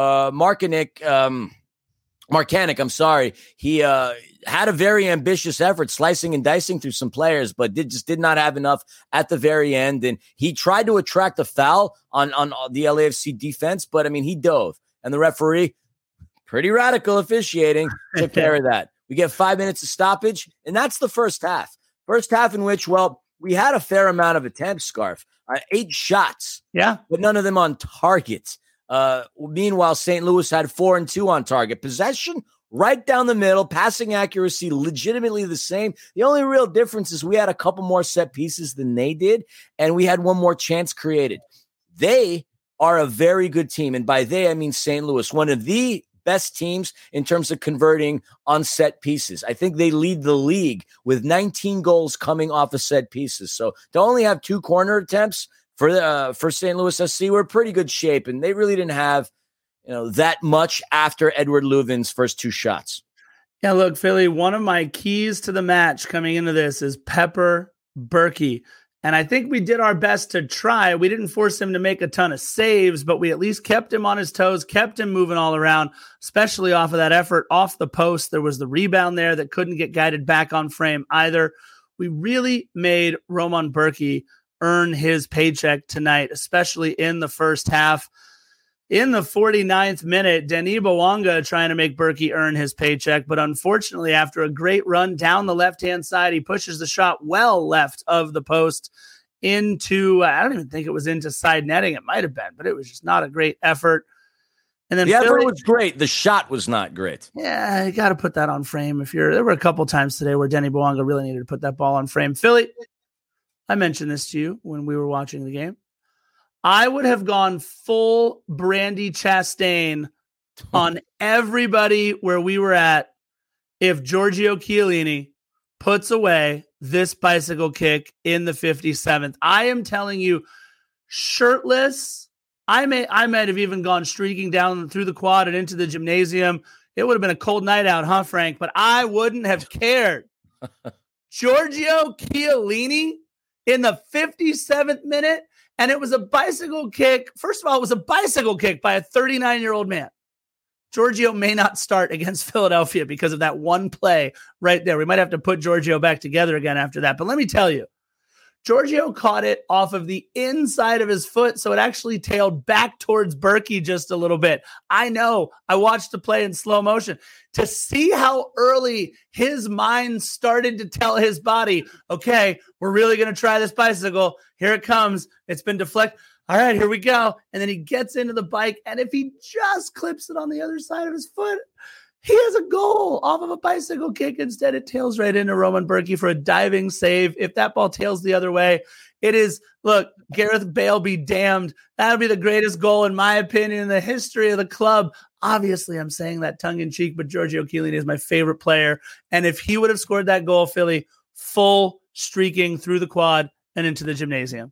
[SPEAKER 2] Marcanic, he had a very ambitious effort, slicing and dicing through some players, but did not have enough at the very end. And he tried to attract a foul on the LAFC defense, but I mean, he dove. And the referee, pretty radical officiating, took care of that. We get 5 minutes of stoppage, and that's the first half. First half in which, well, we had a fair amount of attempts, Scarf. 8 shots, but none of them on target. Meanwhile, St. Louis had 4 and 2 on target. Possession right down the middle, passing accuracy legitimately the same. The only real difference is we had a couple more set pieces than they did, and we had one more chance created. They are a very good team, and by they I mean St. Louis, one of the best teams in terms of converting on set pieces. I think they lead the league with 19 goals coming off of set pieces. So to only have 2 corner attempts for St. Louis SC, we're in pretty good shape, and they really didn't have that much after Edward Leuven's first 2 shots.
[SPEAKER 1] Yeah, look, Philly, one of my keys to the match coming into this is Pepper Berkey. And I think we did our best to try. We didn't force him to make a ton of saves, but we at least kept him on his toes, kept him moving all around, especially off of that effort off the post. There was the rebound there that couldn't get guided back on frame either. We really made Roman Berkey earn his paycheck tonight, especially in the first half. In the 49th minute, Denis Bouanga trying to make Berkey earn his paycheck, but unfortunately, after a great run down the left-hand side, he pushes the shot well left of the post into, I don't even think it was into side netting. It might have been, but it was just not a great effort. And then
[SPEAKER 2] the effort was great. The shot was not great.
[SPEAKER 1] Yeah, you got to put that on frame. There were a couple times today where Denis Bouanga really needed to put that ball on frame. Philly, I mentioned this to you when we were watching the game. I would have gone full Brandi Chastain on everybody where we were at if Giorgio Chiellini puts away this bicycle kick in the 57th. I am telling you, shirtless, I might have even gone streaking down through the quad and into the gymnasium. It would have been a cold night out, huh, Frank? But I wouldn't have cared. Giorgio Chiellini in the 57th minute. And it was a bicycle kick. First of all, it was a bicycle kick by a 39-year-old man. Giorgio may not start against Philadelphia because of that one play right there. We might have to put Giorgio back together again after that. But let me tell you, Giorgio caught it off of the inside of his foot, so it actually tailed back towards Berkey just a little bit. I know. I watched the play in slow motion to see how early his mind started to tell his body, okay, we're really going to try this bicycle. Here it comes. It's been deflected. All right, here we go. And then he gets into the bike, and if he just clips it on the other side of his foot, he has a goal off of a bicycle kick. Instead, it tails right into Roman Berkey for a diving save. If that ball tails the other way, it is, look, Gareth Bale be damned. That would be the greatest goal, in my opinion, in the history of the club. Obviously, I'm saying that tongue-in-cheek, but Giorgio Chiellini is my favorite player. And if he would have scored that goal, Philly, full streaking through the quad and into the gymnasium.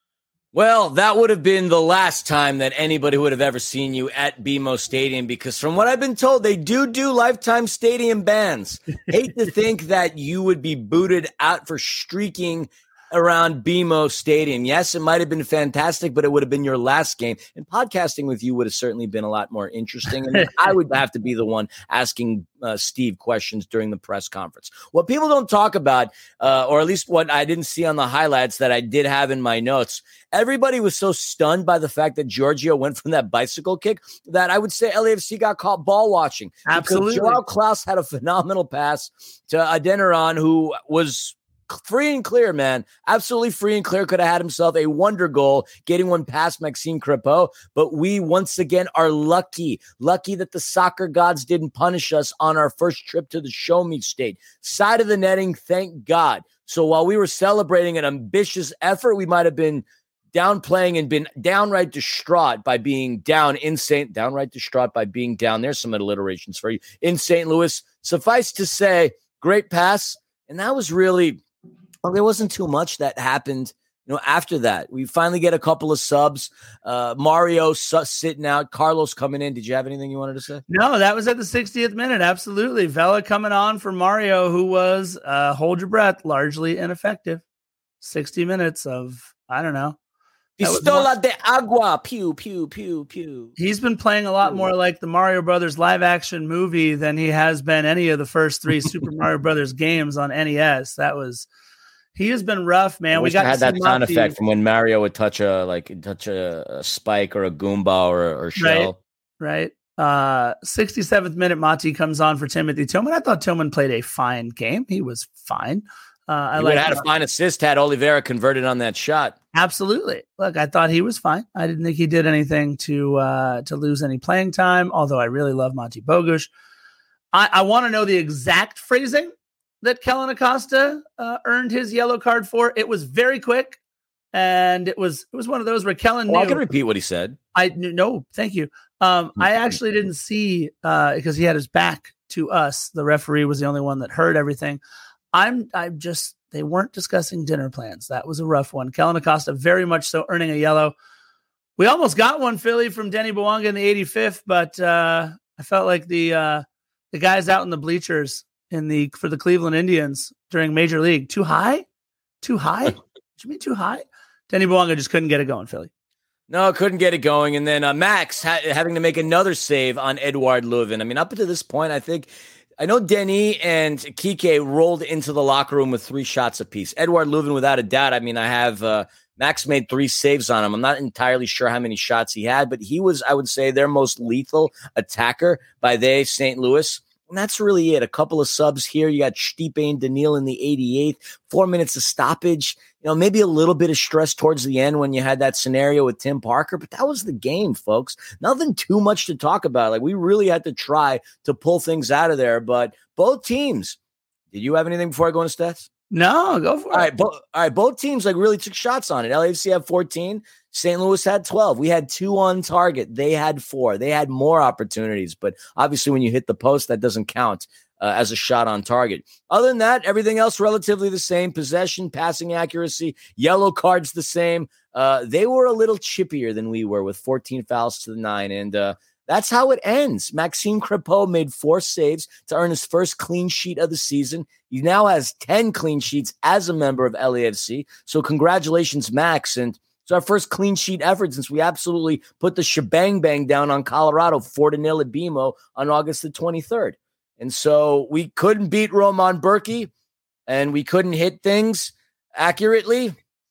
[SPEAKER 2] Well, that would have been the last time that anybody would have ever seen you at BMO Stadium, because from what I've been told, they do lifetime stadium bans. Hate to think that you would be booted out for streaking around BMO Stadium. Yes, it might have been fantastic, but it would have been your last game. And podcasting with you would have certainly been a lot more interesting. And I would have to be the one asking Steve questions during the press conference. What people don't talk about, or at least what I didn't see on the highlights that I did have in my notes, everybody was so stunned by the fact that Giorgio went from that bicycle kick that I would say LAFC got caught ball watching.
[SPEAKER 1] Absolutely.
[SPEAKER 2] Joao Klaus had a phenomenal pass to Adeniran, who was free and clear, man. Absolutely free and clear. Could have had himself a wonder goal, getting one past Maxime Crepeau. But we, once again, are lucky that the soccer gods didn't punish us on our first trip to the Show Me State. Side of the netting, thank God. So while we were celebrating an ambitious effort, we might have been downplaying and been downright distraught by being down. There's some alliterations for you. In St. Louis. Suffice to say, great pass. And that was really... Well, there wasn't too much that happened, after that. We finally get a couple of subs. Mario sitting out, Carlos coming in. Did you have anything you wanted to say?
[SPEAKER 1] No, that was at the 60th minute. Absolutely. Vela coming on for Mario, who was, hold your breath, largely ineffective. 60 minutes of, I don't know.
[SPEAKER 2] Pistola de agua. Pew, pew, pew, pew.
[SPEAKER 1] He's been playing a lot more like the Mario Brothers live action movie than he has been any of the first 3 Super Mario Brothers games on NES. He has been rough, man.
[SPEAKER 2] We got had that sound effect from when Mario would touch a spike or a Goomba or shell.
[SPEAKER 1] Right. 67th minute, Mati comes on for Timothy Tillman. I thought Tillman played a fine game. He was fine.
[SPEAKER 2] He would have had a fine assist had Oliveira converted on that shot.
[SPEAKER 1] Absolutely. Look, I thought he was fine. I didn't think he did anything to lose any playing time, although I really love Monty Bogusz. I want to know the exact phrasing that Kellen Acosta earned his yellow card for. It was very quick, and it was one of those where Kellen knew.
[SPEAKER 2] I can repeat what he said.
[SPEAKER 1] No, thank you. I actually didn't see because he had his back to us. The referee was the only one that heard everything. They weren't discussing dinner plans. That was a rough one. Kellen Acosta very much so earning a yellow. We almost got one, Philly, from Denny Bwanga in the 85th, but I felt like the guys out in the bleachers for the Cleveland Indians during Major League, too high? Too high? What you mean too high? Denny Bwanga just couldn't get it going, Philly.
[SPEAKER 2] No, couldn't get it going. And then Max having to make another save on Edouard Leuven. I mean, up to this point, I know Denny and Kike rolled into the locker room with 3 shots apiece. Edouard Leuven, without a doubt. I mean, I have Max made 3 saves on him. I'm not entirely sure how many shots he had, but he was, I would say, their most lethal attacker by St. Louis. And that's really it. A couple of subs here. You got Stipe and Daniil in the 88th, 4 minutes of stoppage. Maybe a little bit of stress towards the end when you had that scenario with Tim Parker, but that was the game, folks. Nothing too much to talk about. Like, we really had to try to pull things out of there, but both teams. Did you have anything before I go into stats?
[SPEAKER 1] No, go for it.
[SPEAKER 2] All right, both teams really took shots on it. LAFC had 14. St. Louis had 12. We had 2 on target. They had 4. They had more opportunities, but obviously when you hit the post, that doesn't count as a shot on target. Other than that, everything else relatively the same. Possession, passing accuracy, yellow cards the same. They were a little chippier than we were with 14 fouls to the 9, and that's how it ends. Maxime Crepeau made 4 saves to earn his first clean sheet of the season. He now has 10 clean sheets as a member of LAFC. So congratulations, Max. And it's our first clean sheet effort since we absolutely put the shebang bang down on Colorado 4-0 at BMO on August the 23rd. And so we couldn't beat Roman Bürki, and we couldn't hit things accurately.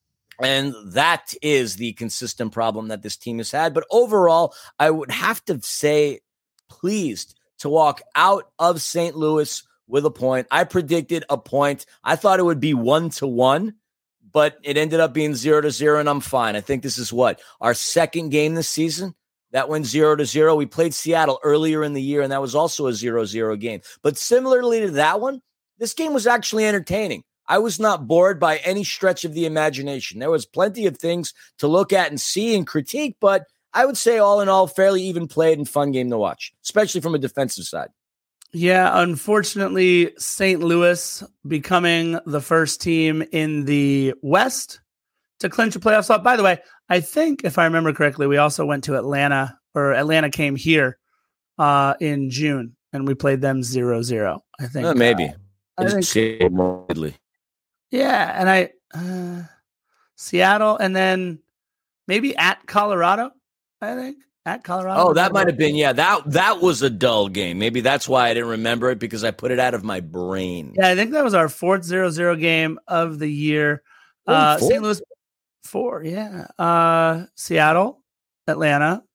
[SPEAKER 2] And that is the consistent problem that this team has had. But overall, I would have to say pleased to walk out of St. Louis with a point. I predicted a point. I thought it would be 1-1, but it ended up being 0-0, and I'm fine. I think this is our second game this season that went 0-0. We played Seattle earlier in the year, and that was also a 0-0 game. But similarly to that one, this game was actually entertaining. I was not bored by any stretch of the imagination. There was plenty of things to look at and see and critique, but I would say all in all, fairly even played and fun game to watch, especially from a defensive side.
[SPEAKER 1] Yeah, unfortunately, St. Louis becoming the first team in the West to clinch a playoff spot. By the way, I think if I remember correctly, we also went to Atlanta, or Atlanta came here in June, and we played them 0-0. I think
[SPEAKER 2] maybe.
[SPEAKER 1] I think. Yeah, and Seattle, and then maybe at Colorado, I think. At Colorado.
[SPEAKER 2] Oh, that might have been, that was a dull game. Maybe that's why I didn't remember it, because I put it out of my brain.
[SPEAKER 1] Yeah, I think that was our 4th 0-0 game of the year. St. Louis, 4, yeah. Seattle, Atlanta,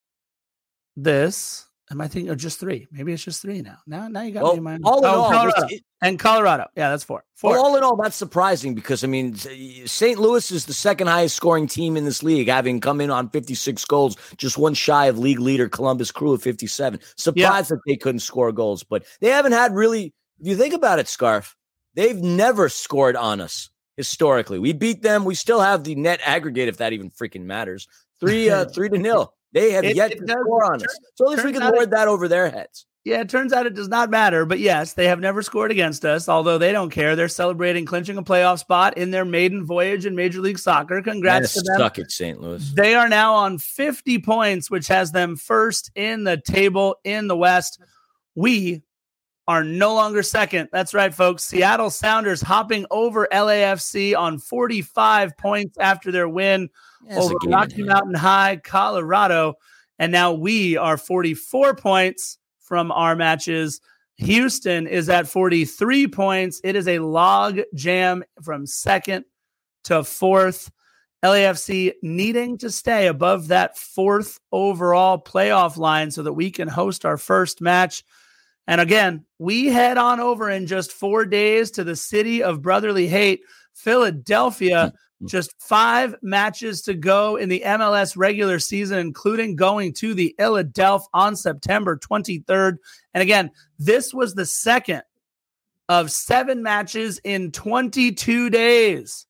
[SPEAKER 1] am I thinking just 3? Maybe it's just 3 now. Now you got me in mind.
[SPEAKER 2] All in all,
[SPEAKER 1] Colorado. And Colorado. Yeah, that's 4.
[SPEAKER 2] Well, all in all, that's surprising because, I mean, St. Louis is the second highest scoring team in this league, having come in on 56 goals, just one shy of league leader Columbus Crew of 57. Surprised that they couldn't score goals, but they haven't had really, if you think about it, Scarf, they've never scored on us historically. We beat them. We still have the net aggregate, if that even freaking matters. 3-0. They have yet to score on us. So at least we can lord that over their heads.
[SPEAKER 1] Yeah, it turns out it does not matter. But yes, they have never scored against us, although they don't care. They're celebrating clinching a playoff spot in their maiden voyage in Major League Soccer. Congrats to them.
[SPEAKER 2] Stuck at St. Louis.
[SPEAKER 1] They are now on 50 points, which has them first in the table in the West. We are no longer second. That's right, folks. Seattle Sounders hopping over LAFC on 45 points after their win over Rocky Mountain High, Colorado. And now we are 44 points from our matches. Houston is at 43 points. It is a log jam from second to fourth. LAFC needing to stay above that 4th overall playoff line so that we can host our first match. And again, we head on over in just 4 days to the city of brotherly hate, Philadelphia. Just 5 matches to go in the MLS regular season, including going to the Philadelphia on September 23rd. And again, this was the second of 7 matches in 22 days.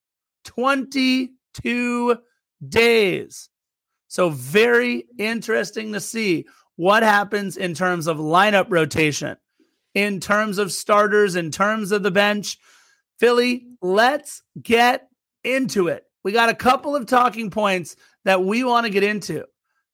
[SPEAKER 1] 22 days. So very interesting to see what happens in terms of lineup rotation, in terms of starters, in terms of the bench. Philly, let's get into it. We got a couple of talking points that we want to get into.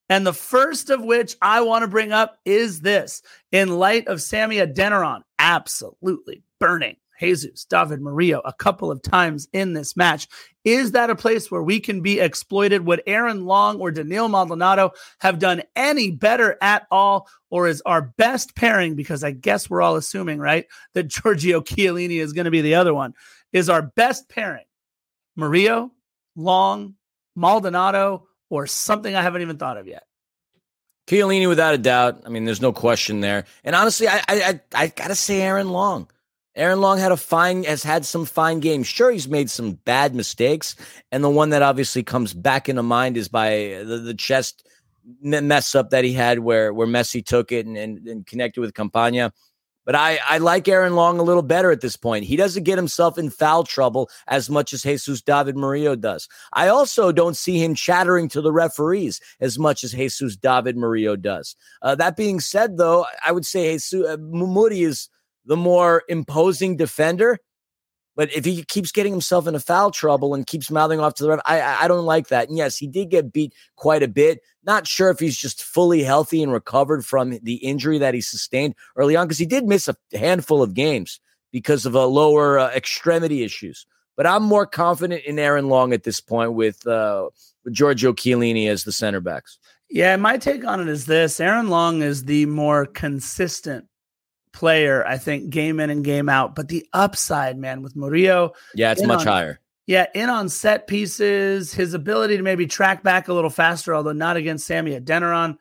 [SPEAKER 1] And the first of which I want to bring up is this. In light of Sammy Adeniran absolutely burning Jesus David Murillo a couple of times in this match, is that a place where we can be exploited? Would Aaron Long or Daniil Maldonado have done any better at all? Or is our best pairing, because I guess we're all assuming, right, that Giorgio Chiellini is going to be the other one, is our best pairing Murillo, Long, Maldonado, or something I haven't even thought of yet?
[SPEAKER 2] Chiellini, without a doubt. I mean, there's no question there. And honestly, I got to say Aaron Long. Aaron Long has had some fine games. Sure, he's made some bad mistakes, and the one that obviously comes back into mind is by the chest mess up that he had where Messi took it and connected with Campagna. But I like Aaron Long a little better at this point. He doesn't get himself in foul trouble as much as Jesus David Murillo does. I also don't see him chattering to the referees as much as Jesus David Murillo does. That being said, though, I would say Muri is the more imposing defender. But if he keeps getting himself into foul trouble and keeps mouthing off to the ref, I don't like that. And yes, he did get beat quite a bit. Not sure if he's just fully healthy and recovered from the injury that he sustained early on, because he did miss a handful of games because of lower extremity issues. But I'm more confident in Aaron Long at this point with Giorgio Chiellini as the center backs.
[SPEAKER 1] Yeah, my take on it is this. Aaron Long is the more consistent player, I think, game in and game out. But the upside, man, with Murillo.
[SPEAKER 2] Yeah, it's much higher.
[SPEAKER 1] Yeah, in on set pieces, his ability to maybe track back a little faster, although not against Sammy Adeniran.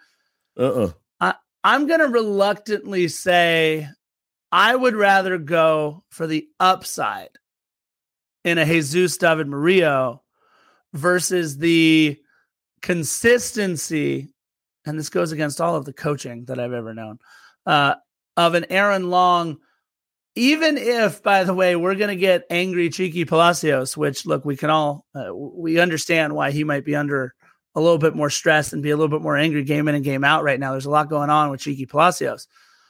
[SPEAKER 1] I'm going to reluctantly say I would rather go for the upside in a Jesus David Murillo versus the consistency, and this goes against all of the coaching that I've ever known, of an Aaron Long. Even if, by the way, we're going to get angry Cheeky Palacios, which, look, we can all, we understand why he might be under a little bit more stress and be a little bit more angry game in and game out right now. There's a lot going on with Cheeky Palacios.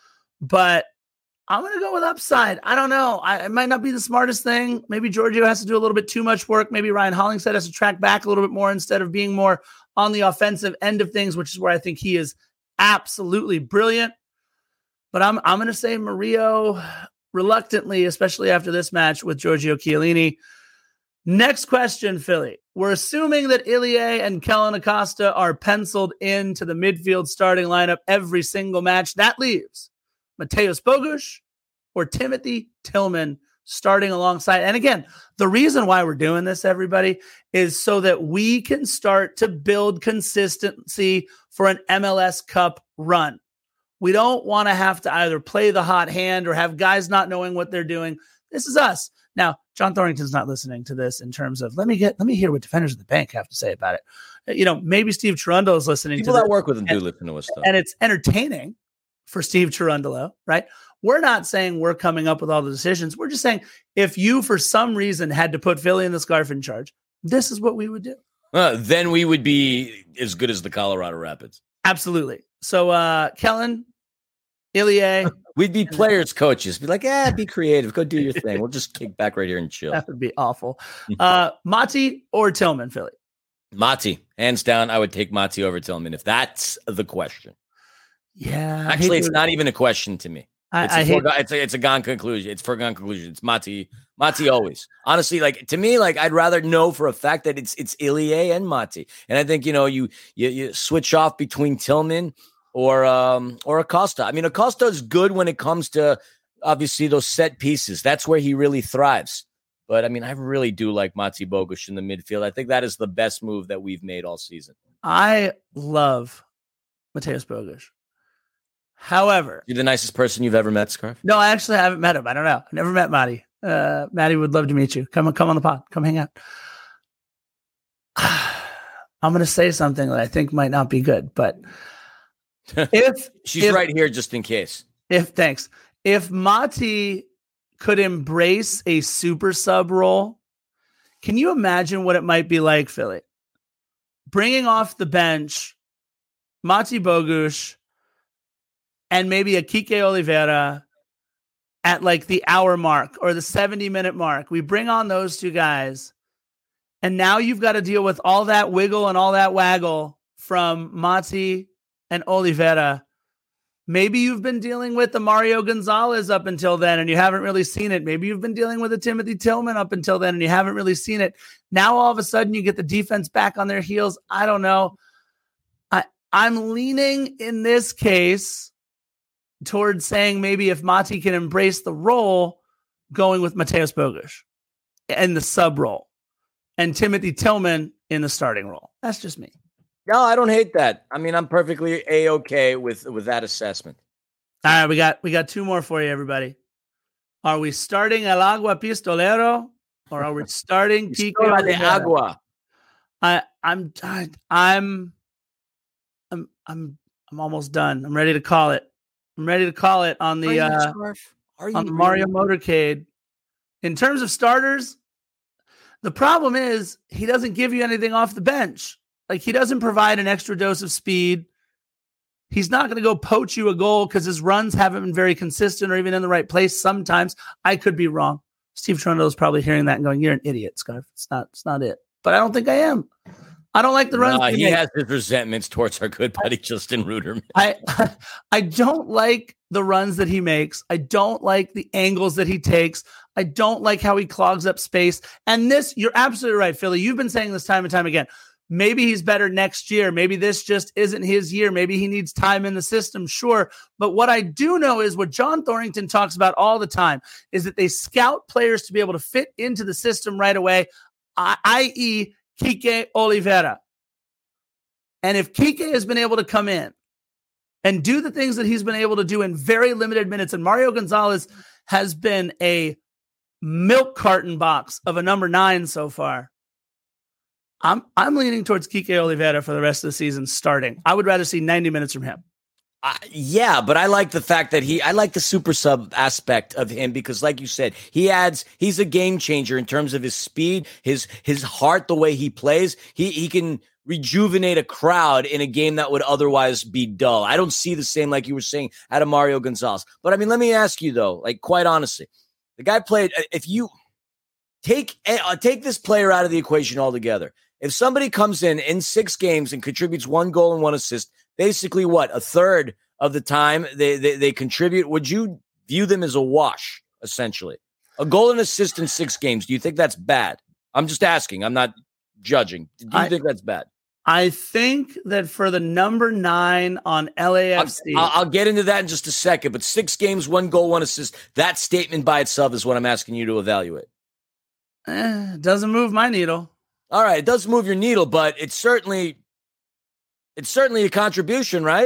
[SPEAKER 1] But I'm going to go with upside. I don't know. It might not be the smartest thing. Maybe Giorgio has to do a little bit too much work. Maybe Ryan Hollingshead has to track back a little bit more instead of being more on the offensive end of things, which is where I think he is absolutely brilliant. But I'm going to say Murillo reluctantly, especially after this match with Giorgio Chiellini. Next question, Philly. We're assuming that Ilie and Kellen Acosta are penciled into the midfield starting lineup every single match. That leaves Mateusz Bogusz or Timothy Tillman starting alongside. And again, the reason why we're doing this, everybody, is so that we can start to build consistency for an MLS Cup run. We don't want to have to either play the hot hand or have guys not knowing what they're doing. This is us. Now, John Thornton's not listening to this in terms of, let me hear what Defenders of the Bank have to say about it. You know, maybe Steve Cherundolo is listening
[SPEAKER 2] People
[SPEAKER 1] to
[SPEAKER 2] that work with him do listen to us stuff.
[SPEAKER 1] And it's entertaining for Steve Cherundolo, right? We're not saying we're coming up with all the decisions. We're just saying if you, for some reason, had to put Philly and the Scarf in charge, this is what we would do.
[SPEAKER 2] Then we would be as good as the Colorado Rapids.
[SPEAKER 1] Absolutely. So, Kellen, Ilie.
[SPEAKER 2] We'd be players, coaches. Be like, be creative. Go do your thing. We'll just kick back right here and chill.
[SPEAKER 1] That would be awful. Mati or Tillman, Philly?
[SPEAKER 2] Mati. Hands down, I would take Mati over Tillman if that's the question.
[SPEAKER 1] Yeah.
[SPEAKER 2] Actually, it's not even a question to me. It's a gone conclusion. It's foregone conclusion. It's Mati always. Honestly, like to me, like I'd rather know for a fact that it's Ilie and Mati. And I think, you switch off between Tillman or Acosta. I mean, Acosta is good when it comes to obviously those set pieces. That's where he really thrives. But I mean, I really do like Mati Bogusz in the midfield. I think that is the best move that we've made all season.
[SPEAKER 1] I love Mateusz Bogusz. However,
[SPEAKER 2] you're the nicest person you've ever met, Scarf?
[SPEAKER 1] No, I actually haven't met him. I don't know. I've never met Mati. Mati would love to meet you. Come on the pod. Come hang out. I'm going to say something that I think might not be good, but if
[SPEAKER 2] she's right here, just in case.
[SPEAKER 1] Thanks. If Mati could embrace a super sub role, can you imagine what it might be like, Philly? Bringing off the bench Mati Bogusz and maybe a Kike Oliveira at like the hour mark or the 70-minute mark. We bring on those two guys, and now you've got to deal with all that wiggle and all that waggle from Mati and Oliveira. Maybe you've been dealing with the Mario Gonzalez up until then and you haven't really seen it. Maybe you've been dealing with the Timothy Tillman up until then and you haven't really seen it. Now all of a sudden you get the defense back on their heels. I don't know. I'm leaning in this case towards saying maybe if Mati can embrace the role, going with Mateusz Bogusz in the sub role and Timothy Tillman in the starting role. That's just me.
[SPEAKER 2] No, I don't hate that. I mean, I'm perfectly A-okay with that assessment.
[SPEAKER 1] All right, we got two more for you, everybody. Are we starting El Agua Pistolero or are we starting
[SPEAKER 2] Pistola de Agua?
[SPEAKER 1] I'm almost done. I'm ready to call it. I'm ready to call it on the on the Mario Motorcade. In terms of starters, the problem is he doesn't give you anything off the bench. Like, he doesn't provide an extra dose of speed. He's not going to go poach you a goal because his runs haven't been very consistent or even in the right place. Sometimes I could be wrong. Steve Trundle is probably hearing that and going, "You're an idiot, Scarf. It's not it." But I don't think I am. I don't like the runs.
[SPEAKER 2] He has his resentments towards our good buddy Justin Ruderman.
[SPEAKER 1] I don't like the runs that he makes. I don't like the angles that he takes. I don't like how he clogs up space. And this, you're absolutely right, Philly. You've been saying this time and time again. Maybe he's better next year. Maybe this just isn't his year. Maybe he needs time in the system. Sure. But what I do know is what John Thornton talks about all the time is that they scout players to be able to fit into the system right away, i.e., Kike Oliveira. And if Kike has been able to come in and do the things that he's been able to do in very limited minutes, and Mario Gonzalez has been a milk carton box of a number 9 so far, I'm leaning towards Kike Oliveira for the rest of the season starting. I would rather see 90 minutes from him.
[SPEAKER 2] Yeah, but I like the fact that I like the super sub aspect of him because, like you said, he's a game changer in terms of his speed, his heart, the way he plays. He can rejuvenate a crowd in a game that would otherwise be dull. I don't see the same, like you were saying, out of Mario Gonzalez. But I mean, let me ask you though, like, quite honestly, the guy played. If you take this player out of the equation altogether, if somebody comes in 6 games and contributes 1 goal and 1 assist. Basically, what, a third of the time they contribute? Would you view them as a wash, essentially? A goal and assist in 6 games. Do you think that's bad? I'm just asking. I'm not judging. Do you think that's bad?
[SPEAKER 1] I think that for the number 9 on LAFC.
[SPEAKER 2] I'll get into that in just a second, but 6 games, 1 goal, 1 assist. That statement by itself is what I'm asking you to evaluate.
[SPEAKER 1] Doesn't move my needle.
[SPEAKER 2] All right, it does move your needle, but it's certainly a contribution, right?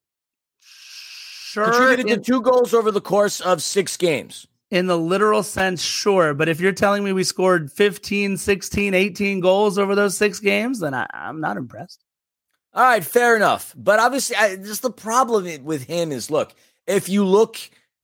[SPEAKER 1] Sure.
[SPEAKER 2] Contributed to 2 goals over the course of 6 games.
[SPEAKER 1] In the literal sense, sure. But if you're telling me we scored 15, 16, 18 goals over those 6 games, then I'm not impressed.
[SPEAKER 2] All right, fair enough. But obviously, just the problem with him is, look, if you look,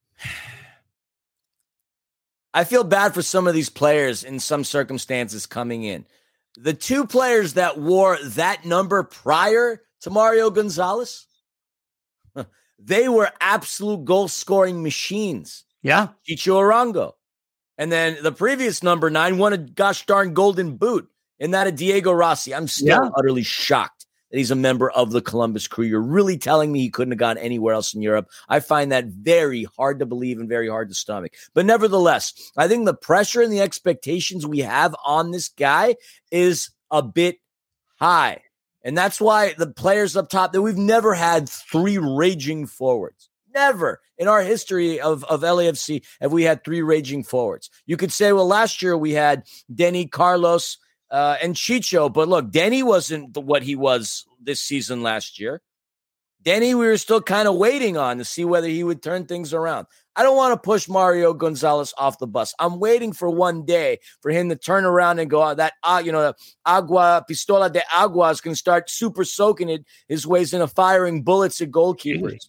[SPEAKER 2] I feel bad for some of these players in some circumstances coming in. The 2 players that wore that number prior to Mario Gonzalez, they were absolute goal-scoring machines.
[SPEAKER 1] Yeah.
[SPEAKER 2] Chicho Arango. And then the previous number 9 won a gosh darn golden boot in that of Diego Rossi. I'm still utterly shocked that he's a member of the Columbus Crew. You're really telling me he couldn't have gone anywhere else in Europe? I find that very hard to believe and very hard to stomach. But nevertheless, I think the pressure and the expectations we have on this guy is a bit high. And that's why the players up top, that we've never had 3 raging forwards. Never in our history of LAFC have we had 3 raging forwards. You could say, well, last year we had Denny, Carlos, and Chicho. But look, Denny wasn't what he was this season last year. Denny, we were still kind of waiting on to see whether he would turn things around. I don't want to push Mario Gonzalez off the bus. I'm waiting for one day for him to turn around and go, Agua, Pistola de Agua is going to start super soaking his ways into firing bullets at goalkeepers.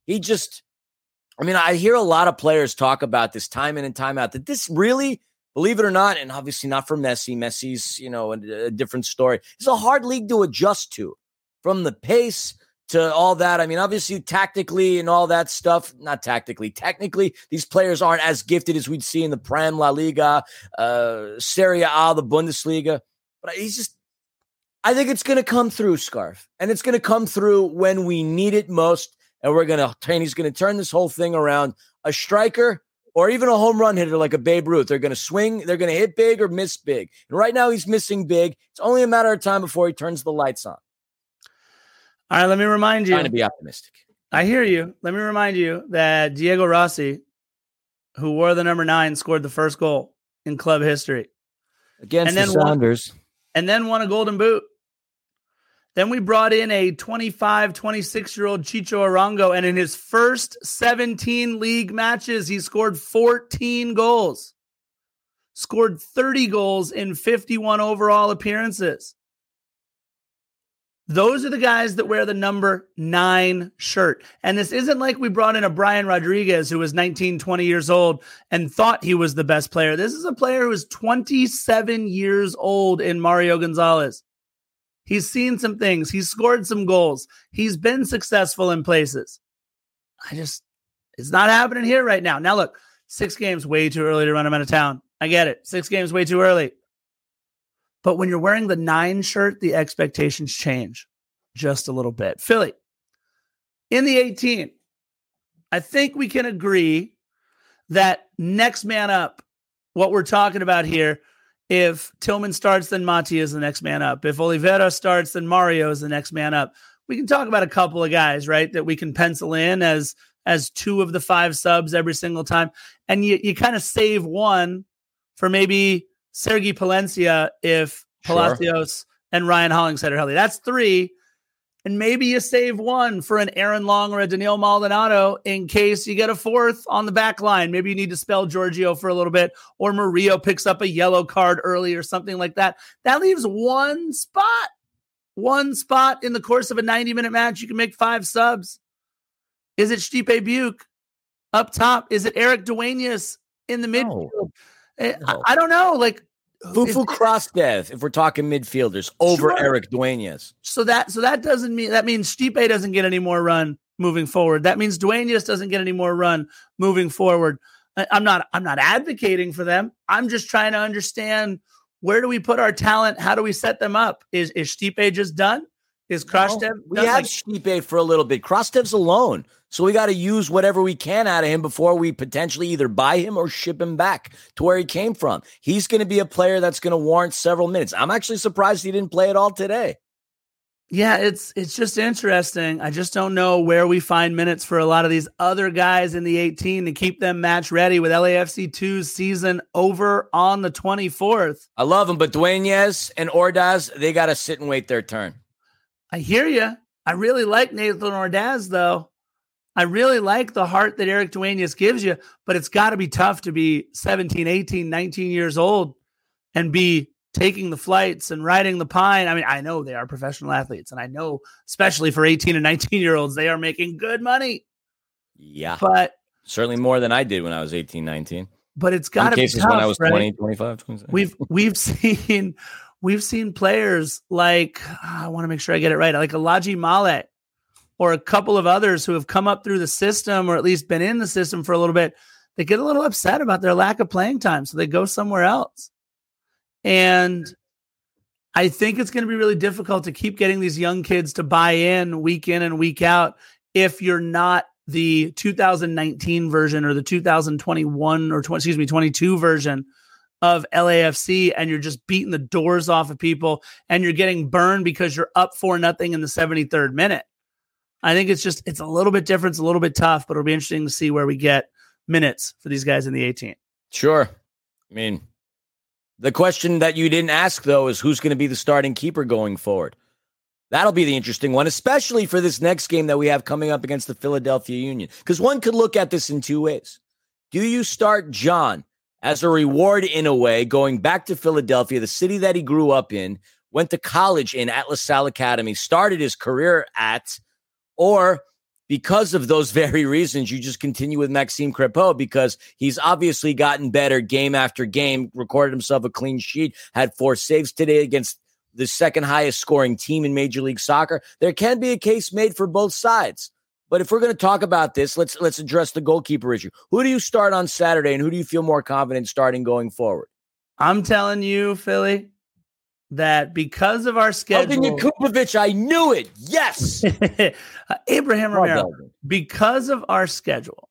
[SPEAKER 2] I hear a lot of players talk about this time in and time out, that this really, believe it or not, and obviously not for Messi. Messi's, a different story. It's a hard league to adjust to, from the pace to all that. I mean, obviously, tactically and all that stuff, not tactically, technically, these players aren't as gifted as we'd see in the Prem, La Liga, Serie A, the Bundesliga. But I think it's going to come through, Scarf. And it's going to come through when we need it most. And he's going to turn this whole thing around. A striker or even a home run hitter like a Babe Ruth. They're going to swing. They're going to hit big or miss big. And right now he's missing big. It's only a matter of time before he turns the lights on.
[SPEAKER 1] All right, let me remind you.
[SPEAKER 2] Trying to be optimistic.
[SPEAKER 1] I hear you. Let me remind you that Diego Rossi, who wore the number 9, scored the first goal in club history.
[SPEAKER 2] Against the Sounders.
[SPEAKER 1] And then won a Golden Boot. Then we brought in a 25, 26-year-old Chicho Arango, and in his first 17 league matches, he scored 14 goals. Scored 30 goals in 51 overall appearances. Those are the guys that wear the number 9 shirt. And this isn't like we brought in a Brian Rodriguez who was 19, 20 years old and thought he was the best player. This is a player who is 27 years old in Mario Gonzalez. He's seen some things. He's scored some goals. He's been successful in places. It's not happening here right now. Now, look, 6 games, way too early to run him out of town. I get it. 6 games, way too early. But when you're wearing the 9 shirt, the expectations change just a little bit. Philly, in the 18, I think we can agree that next man up, what we're talking about here, if Tillman starts, then Mati is the next man up. If Oliveira starts, then Mario is the next man up. We can talk about a couple of guys, right, that we can pencil in as 2 of the 5 subs every single time. And you kind of save one for maybe Sergi Palencia if Palacios and Ryan Hollingshead are healthy. That's 3. And maybe you save one for an Aaron Long or a Daniil Maldonado in case you get a 4th on the back line. Maybe you need to spell Giorgio for a little bit, or Murillo picks up a yellow card early or something like that. That leaves one spot in the course of a 90-minute match. You can make 5 subs. Is it Stipe Buke up top? Is it Eric Duenas in the midfield? No. I don't know. Like,
[SPEAKER 2] Fufu Krastev, if we're talking midfielders, over Eric Duenas.
[SPEAKER 1] So that doesn't mean, that means Stipe doesn't get any more run moving forward. That means Duenas doesn't get any more run moving forward. I'm not advocating for them. I'm just trying to understand, where do we put our talent? How do we set them up? Is Stipe just done? Is Krastev done?
[SPEAKER 2] We have Stipe for a little bit. Krastev's alone. So we got to use whatever we can out of him before we potentially either buy him or ship him back to where he came from. He's going to be a player that's going to warrant several minutes. I'm actually surprised he didn't play at all today.
[SPEAKER 1] Yeah, it's just interesting. I just don't know where we find minutes for a lot of these other guys in the 18 to keep them match ready with LAFC 2's season over on the 24th.
[SPEAKER 2] I love him, but Duenas and Ordaz, they got to sit and wait their turn.
[SPEAKER 1] I hear you. I really like Nathan Ordaz, though. I really like the heart that Eric Duenas gives you, but it's got to be tough to be 17, 18, 19 years old and be taking the flights and riding the pine. I mean, I know they are professional athletes, and I know, especially for 18 and 19-year-olds, they are making good money.
[SPEAKER 2] Yeah.
[SPEAKER 1] But
[SPEAKER 2] certainly more than I did when I was 18, 19.
[SPEAKER 1] But it's got to be tough,
[SPEAKER 2] when I was 20,
[SPEAKER 1] right?
[SPEAKER 2] 25, 26.
[SPEAKER 1] We've seen players like, I want to make sure I get it right, like Alaji Male or a couple of others who have come up through the system, or at least been in the system for a little bit. They get a little upset about their lack of playing time, so they go somewhere else. And I think it's going to be really difficult to keep getting these young kids to buy in and week out if you're not the 2019 version or the 2021 or 22 version of LAFC, and you're just beating the doors off of people and you're getting burned because you're up 4-0 in the 73rd minute. I think it's a little bit different. It's a little bit tough, but it'll be interesting to see where we get minutes for these guys in the 18.
[SPEAKER 2] Sure. I mean, the question that you didn't ask, though, is who's going to be the starting keeper going forward. That'll be the interesting one, especially for this next game that we have coming up against the Philadelphia Union. Because one could look at this in 2 ways. Do you start John as a reward in a way, going back to Philadelphia, the city that he grew up in, went to college in at LaSalle Academy, started his career at, or because of those very reasons, you just continue with Maxime Crépeau because he's obviously gotten better game after game, recorded himself a clean sheet, had 4 saves today against the second highest scoring team in Major League Soccer. There can be a case made for both sides. But if we're going to talk about this, let's address the goalkeeper issue. Who do you start on Saturday, and who do you feel more confident starting going forward?
[SPEAKER 1] I'm telling you, Philly, that because of our schedule,
[SPEAKER 2] Eldin Jakubovic, I knew it. Yes.
[SPEAKER 1] Abraham Romero, because of our schedule,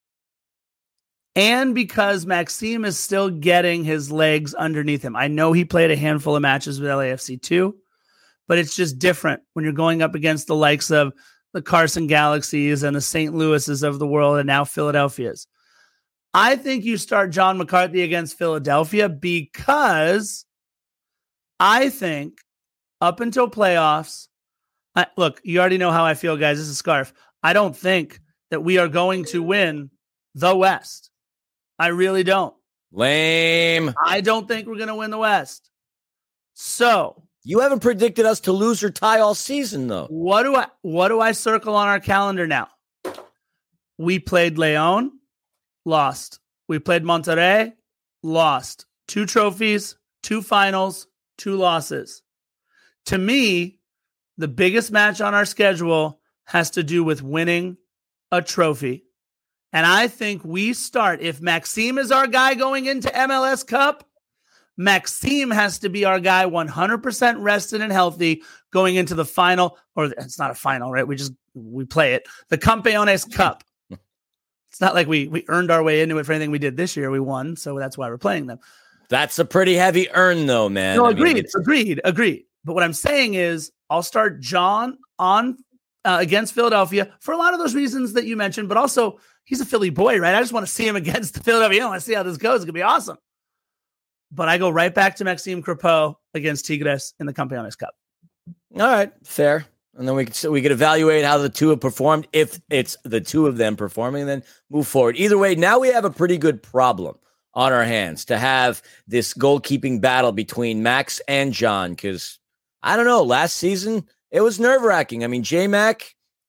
[SPEAKER 1] and because Maxime is still getting his legs underneath him. I know he played a handful of matches with LAFC too, but it's just different when you're going up against the likes of the Carson Galaxies and the St. Louis's of the world and now Philadelphia's. I think you start John McCarthy against Philadelphia because I think up until playoffs, look, you already know how I feel, guys. This is Scarf. I don't think that we are going to win the West. I really don't.
[SPEAKER 2] Lame.
[SPEAKER 1] I don't think we're going to win the West. So
[SPEAKER 2] you haven't predicted us to lose or tie all season, though.
[SPEAKER 1] What do I circle on our calendar now? We played León, lost. We played Monterrey, lost. 2 trophies, 2 finals, 2 losses. To me, the biggest match on our schedule has to do with winning a trophy. And I think we start, if Maxime is our guy going into MLS Cup, Maxime has to be our guy 100% rested and healthy going into the final, or it's not a final, right? We play it. The Campeones Cup. It's not like we earned our way into it for anything we did this year. We won, so that's why we're playing them.
[SPEAKER 2] That's a pretty heavy earn, though, man.
[SPEAKER 1] No, agreed. But what I'm saying is I'll start John on against Philadelphia for a lot of those reasons that you mentioned, but also he's a Philly boy, right? I just want to see him against the Philadelphia. I want to see how this goes. It's going to be awesome. But I go right back to Maxime Crepeau against Tigres in the Campeones Cup.
[SPEAKER 2] All right, fair. And then we could evaluate how the two have performed, if it's the two of them performing, and then move forward. Either way, now we have a pretty good problem on our hands to have this goalkeeping battle between Max and John, because I don't know, last season it was nerve-wracking. I mean, J-Mac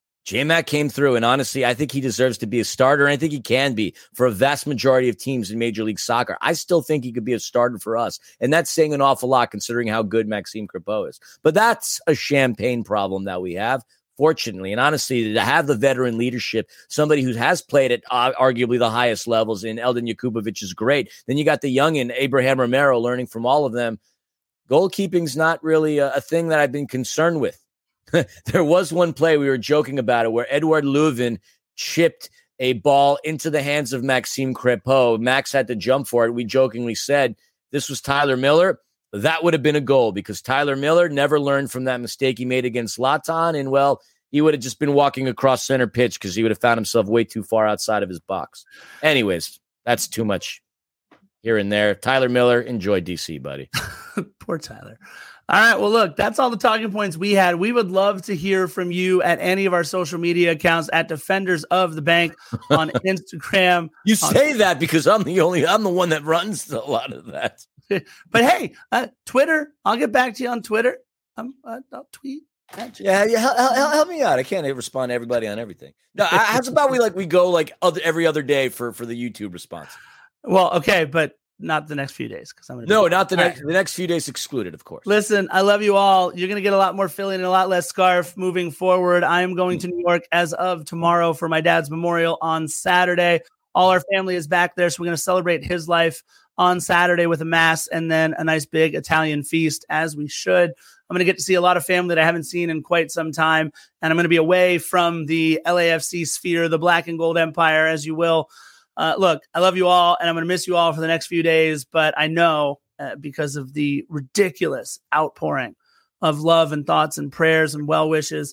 [SPEAKER 2] came through, and honestly, I think he deserves to be a starter, and I think he can be for a vast majority of teams in Major League Soccer. I still think he could be a starter for us, and that's saying an awful lot considering how good Maxime Crepeau is. But that's a champagne problem that we have, fortunately. And honestly, to have the veteran leadership, somebody who has played at arguably the highest levels in Eldin Jakubovic is great. Then you got the youngin, Abraham Romero, learning from all of them. Goalkeeping's not really a thing that I've been concerned with. There was one play, we were joking about it, where Edouard Leuven chipped a ball into the hands of Maxime Crepeau. Max had to jump for it. We jokingly said, this was Tyler Miller. That would have been a goal because Tyler Miller never learned from that mistake he made against Laton. And, well, he would have just been walking across center pitch because he would have found himself way too far outside of his box. Anyways, that's too much here and there. Tyler Miller, enjoy DC, buddy.
[SPEAKER 1] Poor Tyler. All right. Well, look, that's all the talking points we had. We would love to hear from you at any of our social media accounts at Defenders of the Bank on Instagram.
[SPEAKER 2] You say that because I'm the one that runs a lot of that.
[SPEAKER 1] But hey, Twitter, I'll get back to you on Twitter. I'll tweet at you.
[SPEAKER 2] Yeah, help me out. I can't respond to everybody on everything. No, how's about we go every other day for the YouTube response?
[SPEAKER 1] Well, okay, but not the next few days because I'm
[SPEAKER 2] not the next few days excluded, of course.
[SPEAKER 1] Listen, I love you all. You're going to get a lot more Philly and a lot less Scarf moving forward. I am going to New York as of tomorrow for my dad's memorial on Saturday. All our family is back there, so we're going to celebrate his life on Saturday with a mass and then a nice big Italian feast, as we should. I'm going to get to see a lot of family that I haven't seen in quite some time, and I'm going to be away from the LAFC sphere, the black and gold empire, as you will. Look, I love you all, and I'm going to miss you all for the next few days, but I know because of the ridiculous outpouring of love and thoughts and prayers and well wishes,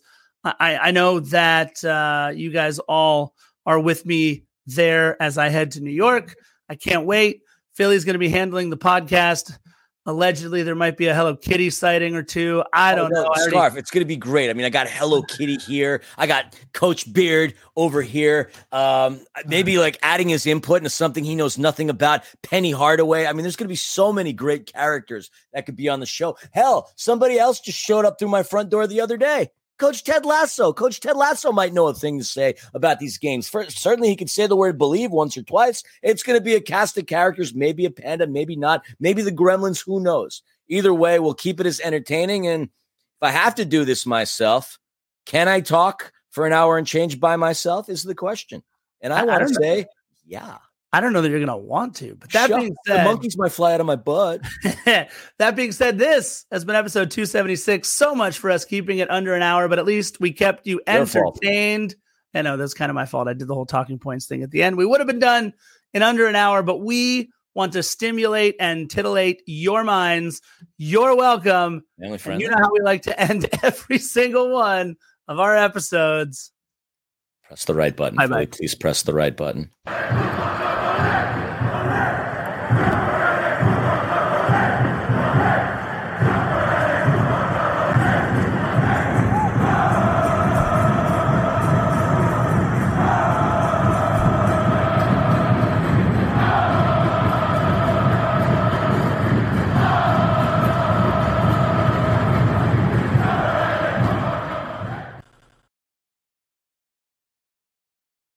[SPEAKER 1] I know that you guys all are with me there as I head to New York. I can't wait. Philly's going to be handling the podcast. Allegedly, there might be a Hello Kitty sighting or two. I don't know.
[SPEAKER 2] Scarf, it's going to be great. I mean, I got Hello Kitty here. I got Coach Beard over here. Maybe adding his input into something he knows nothing about. Penny Hardaway. I mean, there's going to be so many great characters that could be on the show. Hell, somebody else just showed up through my front door the other day. Coach Ted Lasso. Coach Ted Lasso might know a thing to say about these games. Certainly, he could say the word believe once or twice. It's going to be a cast of characters, maybe a panda, maybe not, maybe the Gremlins, who knows? Either way, we'll keep it as entertaining. And if I have to do this myself, can I talk for an hour and change by myself is the question. And I want to say, yeah.
[SPEAKER 1] I don't know that you're going to want to. But that being said,
[SPEAKER 2] the monkeys might fly out of my butt.
[SPEAKER 1] That being said, this has been episode 276. So much for us keeping it under an hour, but at least we kept you entertained. I know that's kind of my fault. I did the whole talking points thing at the end. We would have been done in under an hour, but we want to stimulate and titillate your minds. You're welcome. And you know how we like to end every single one of our episodes.
[SPEAKER 2] Press the right button. Please press the right button.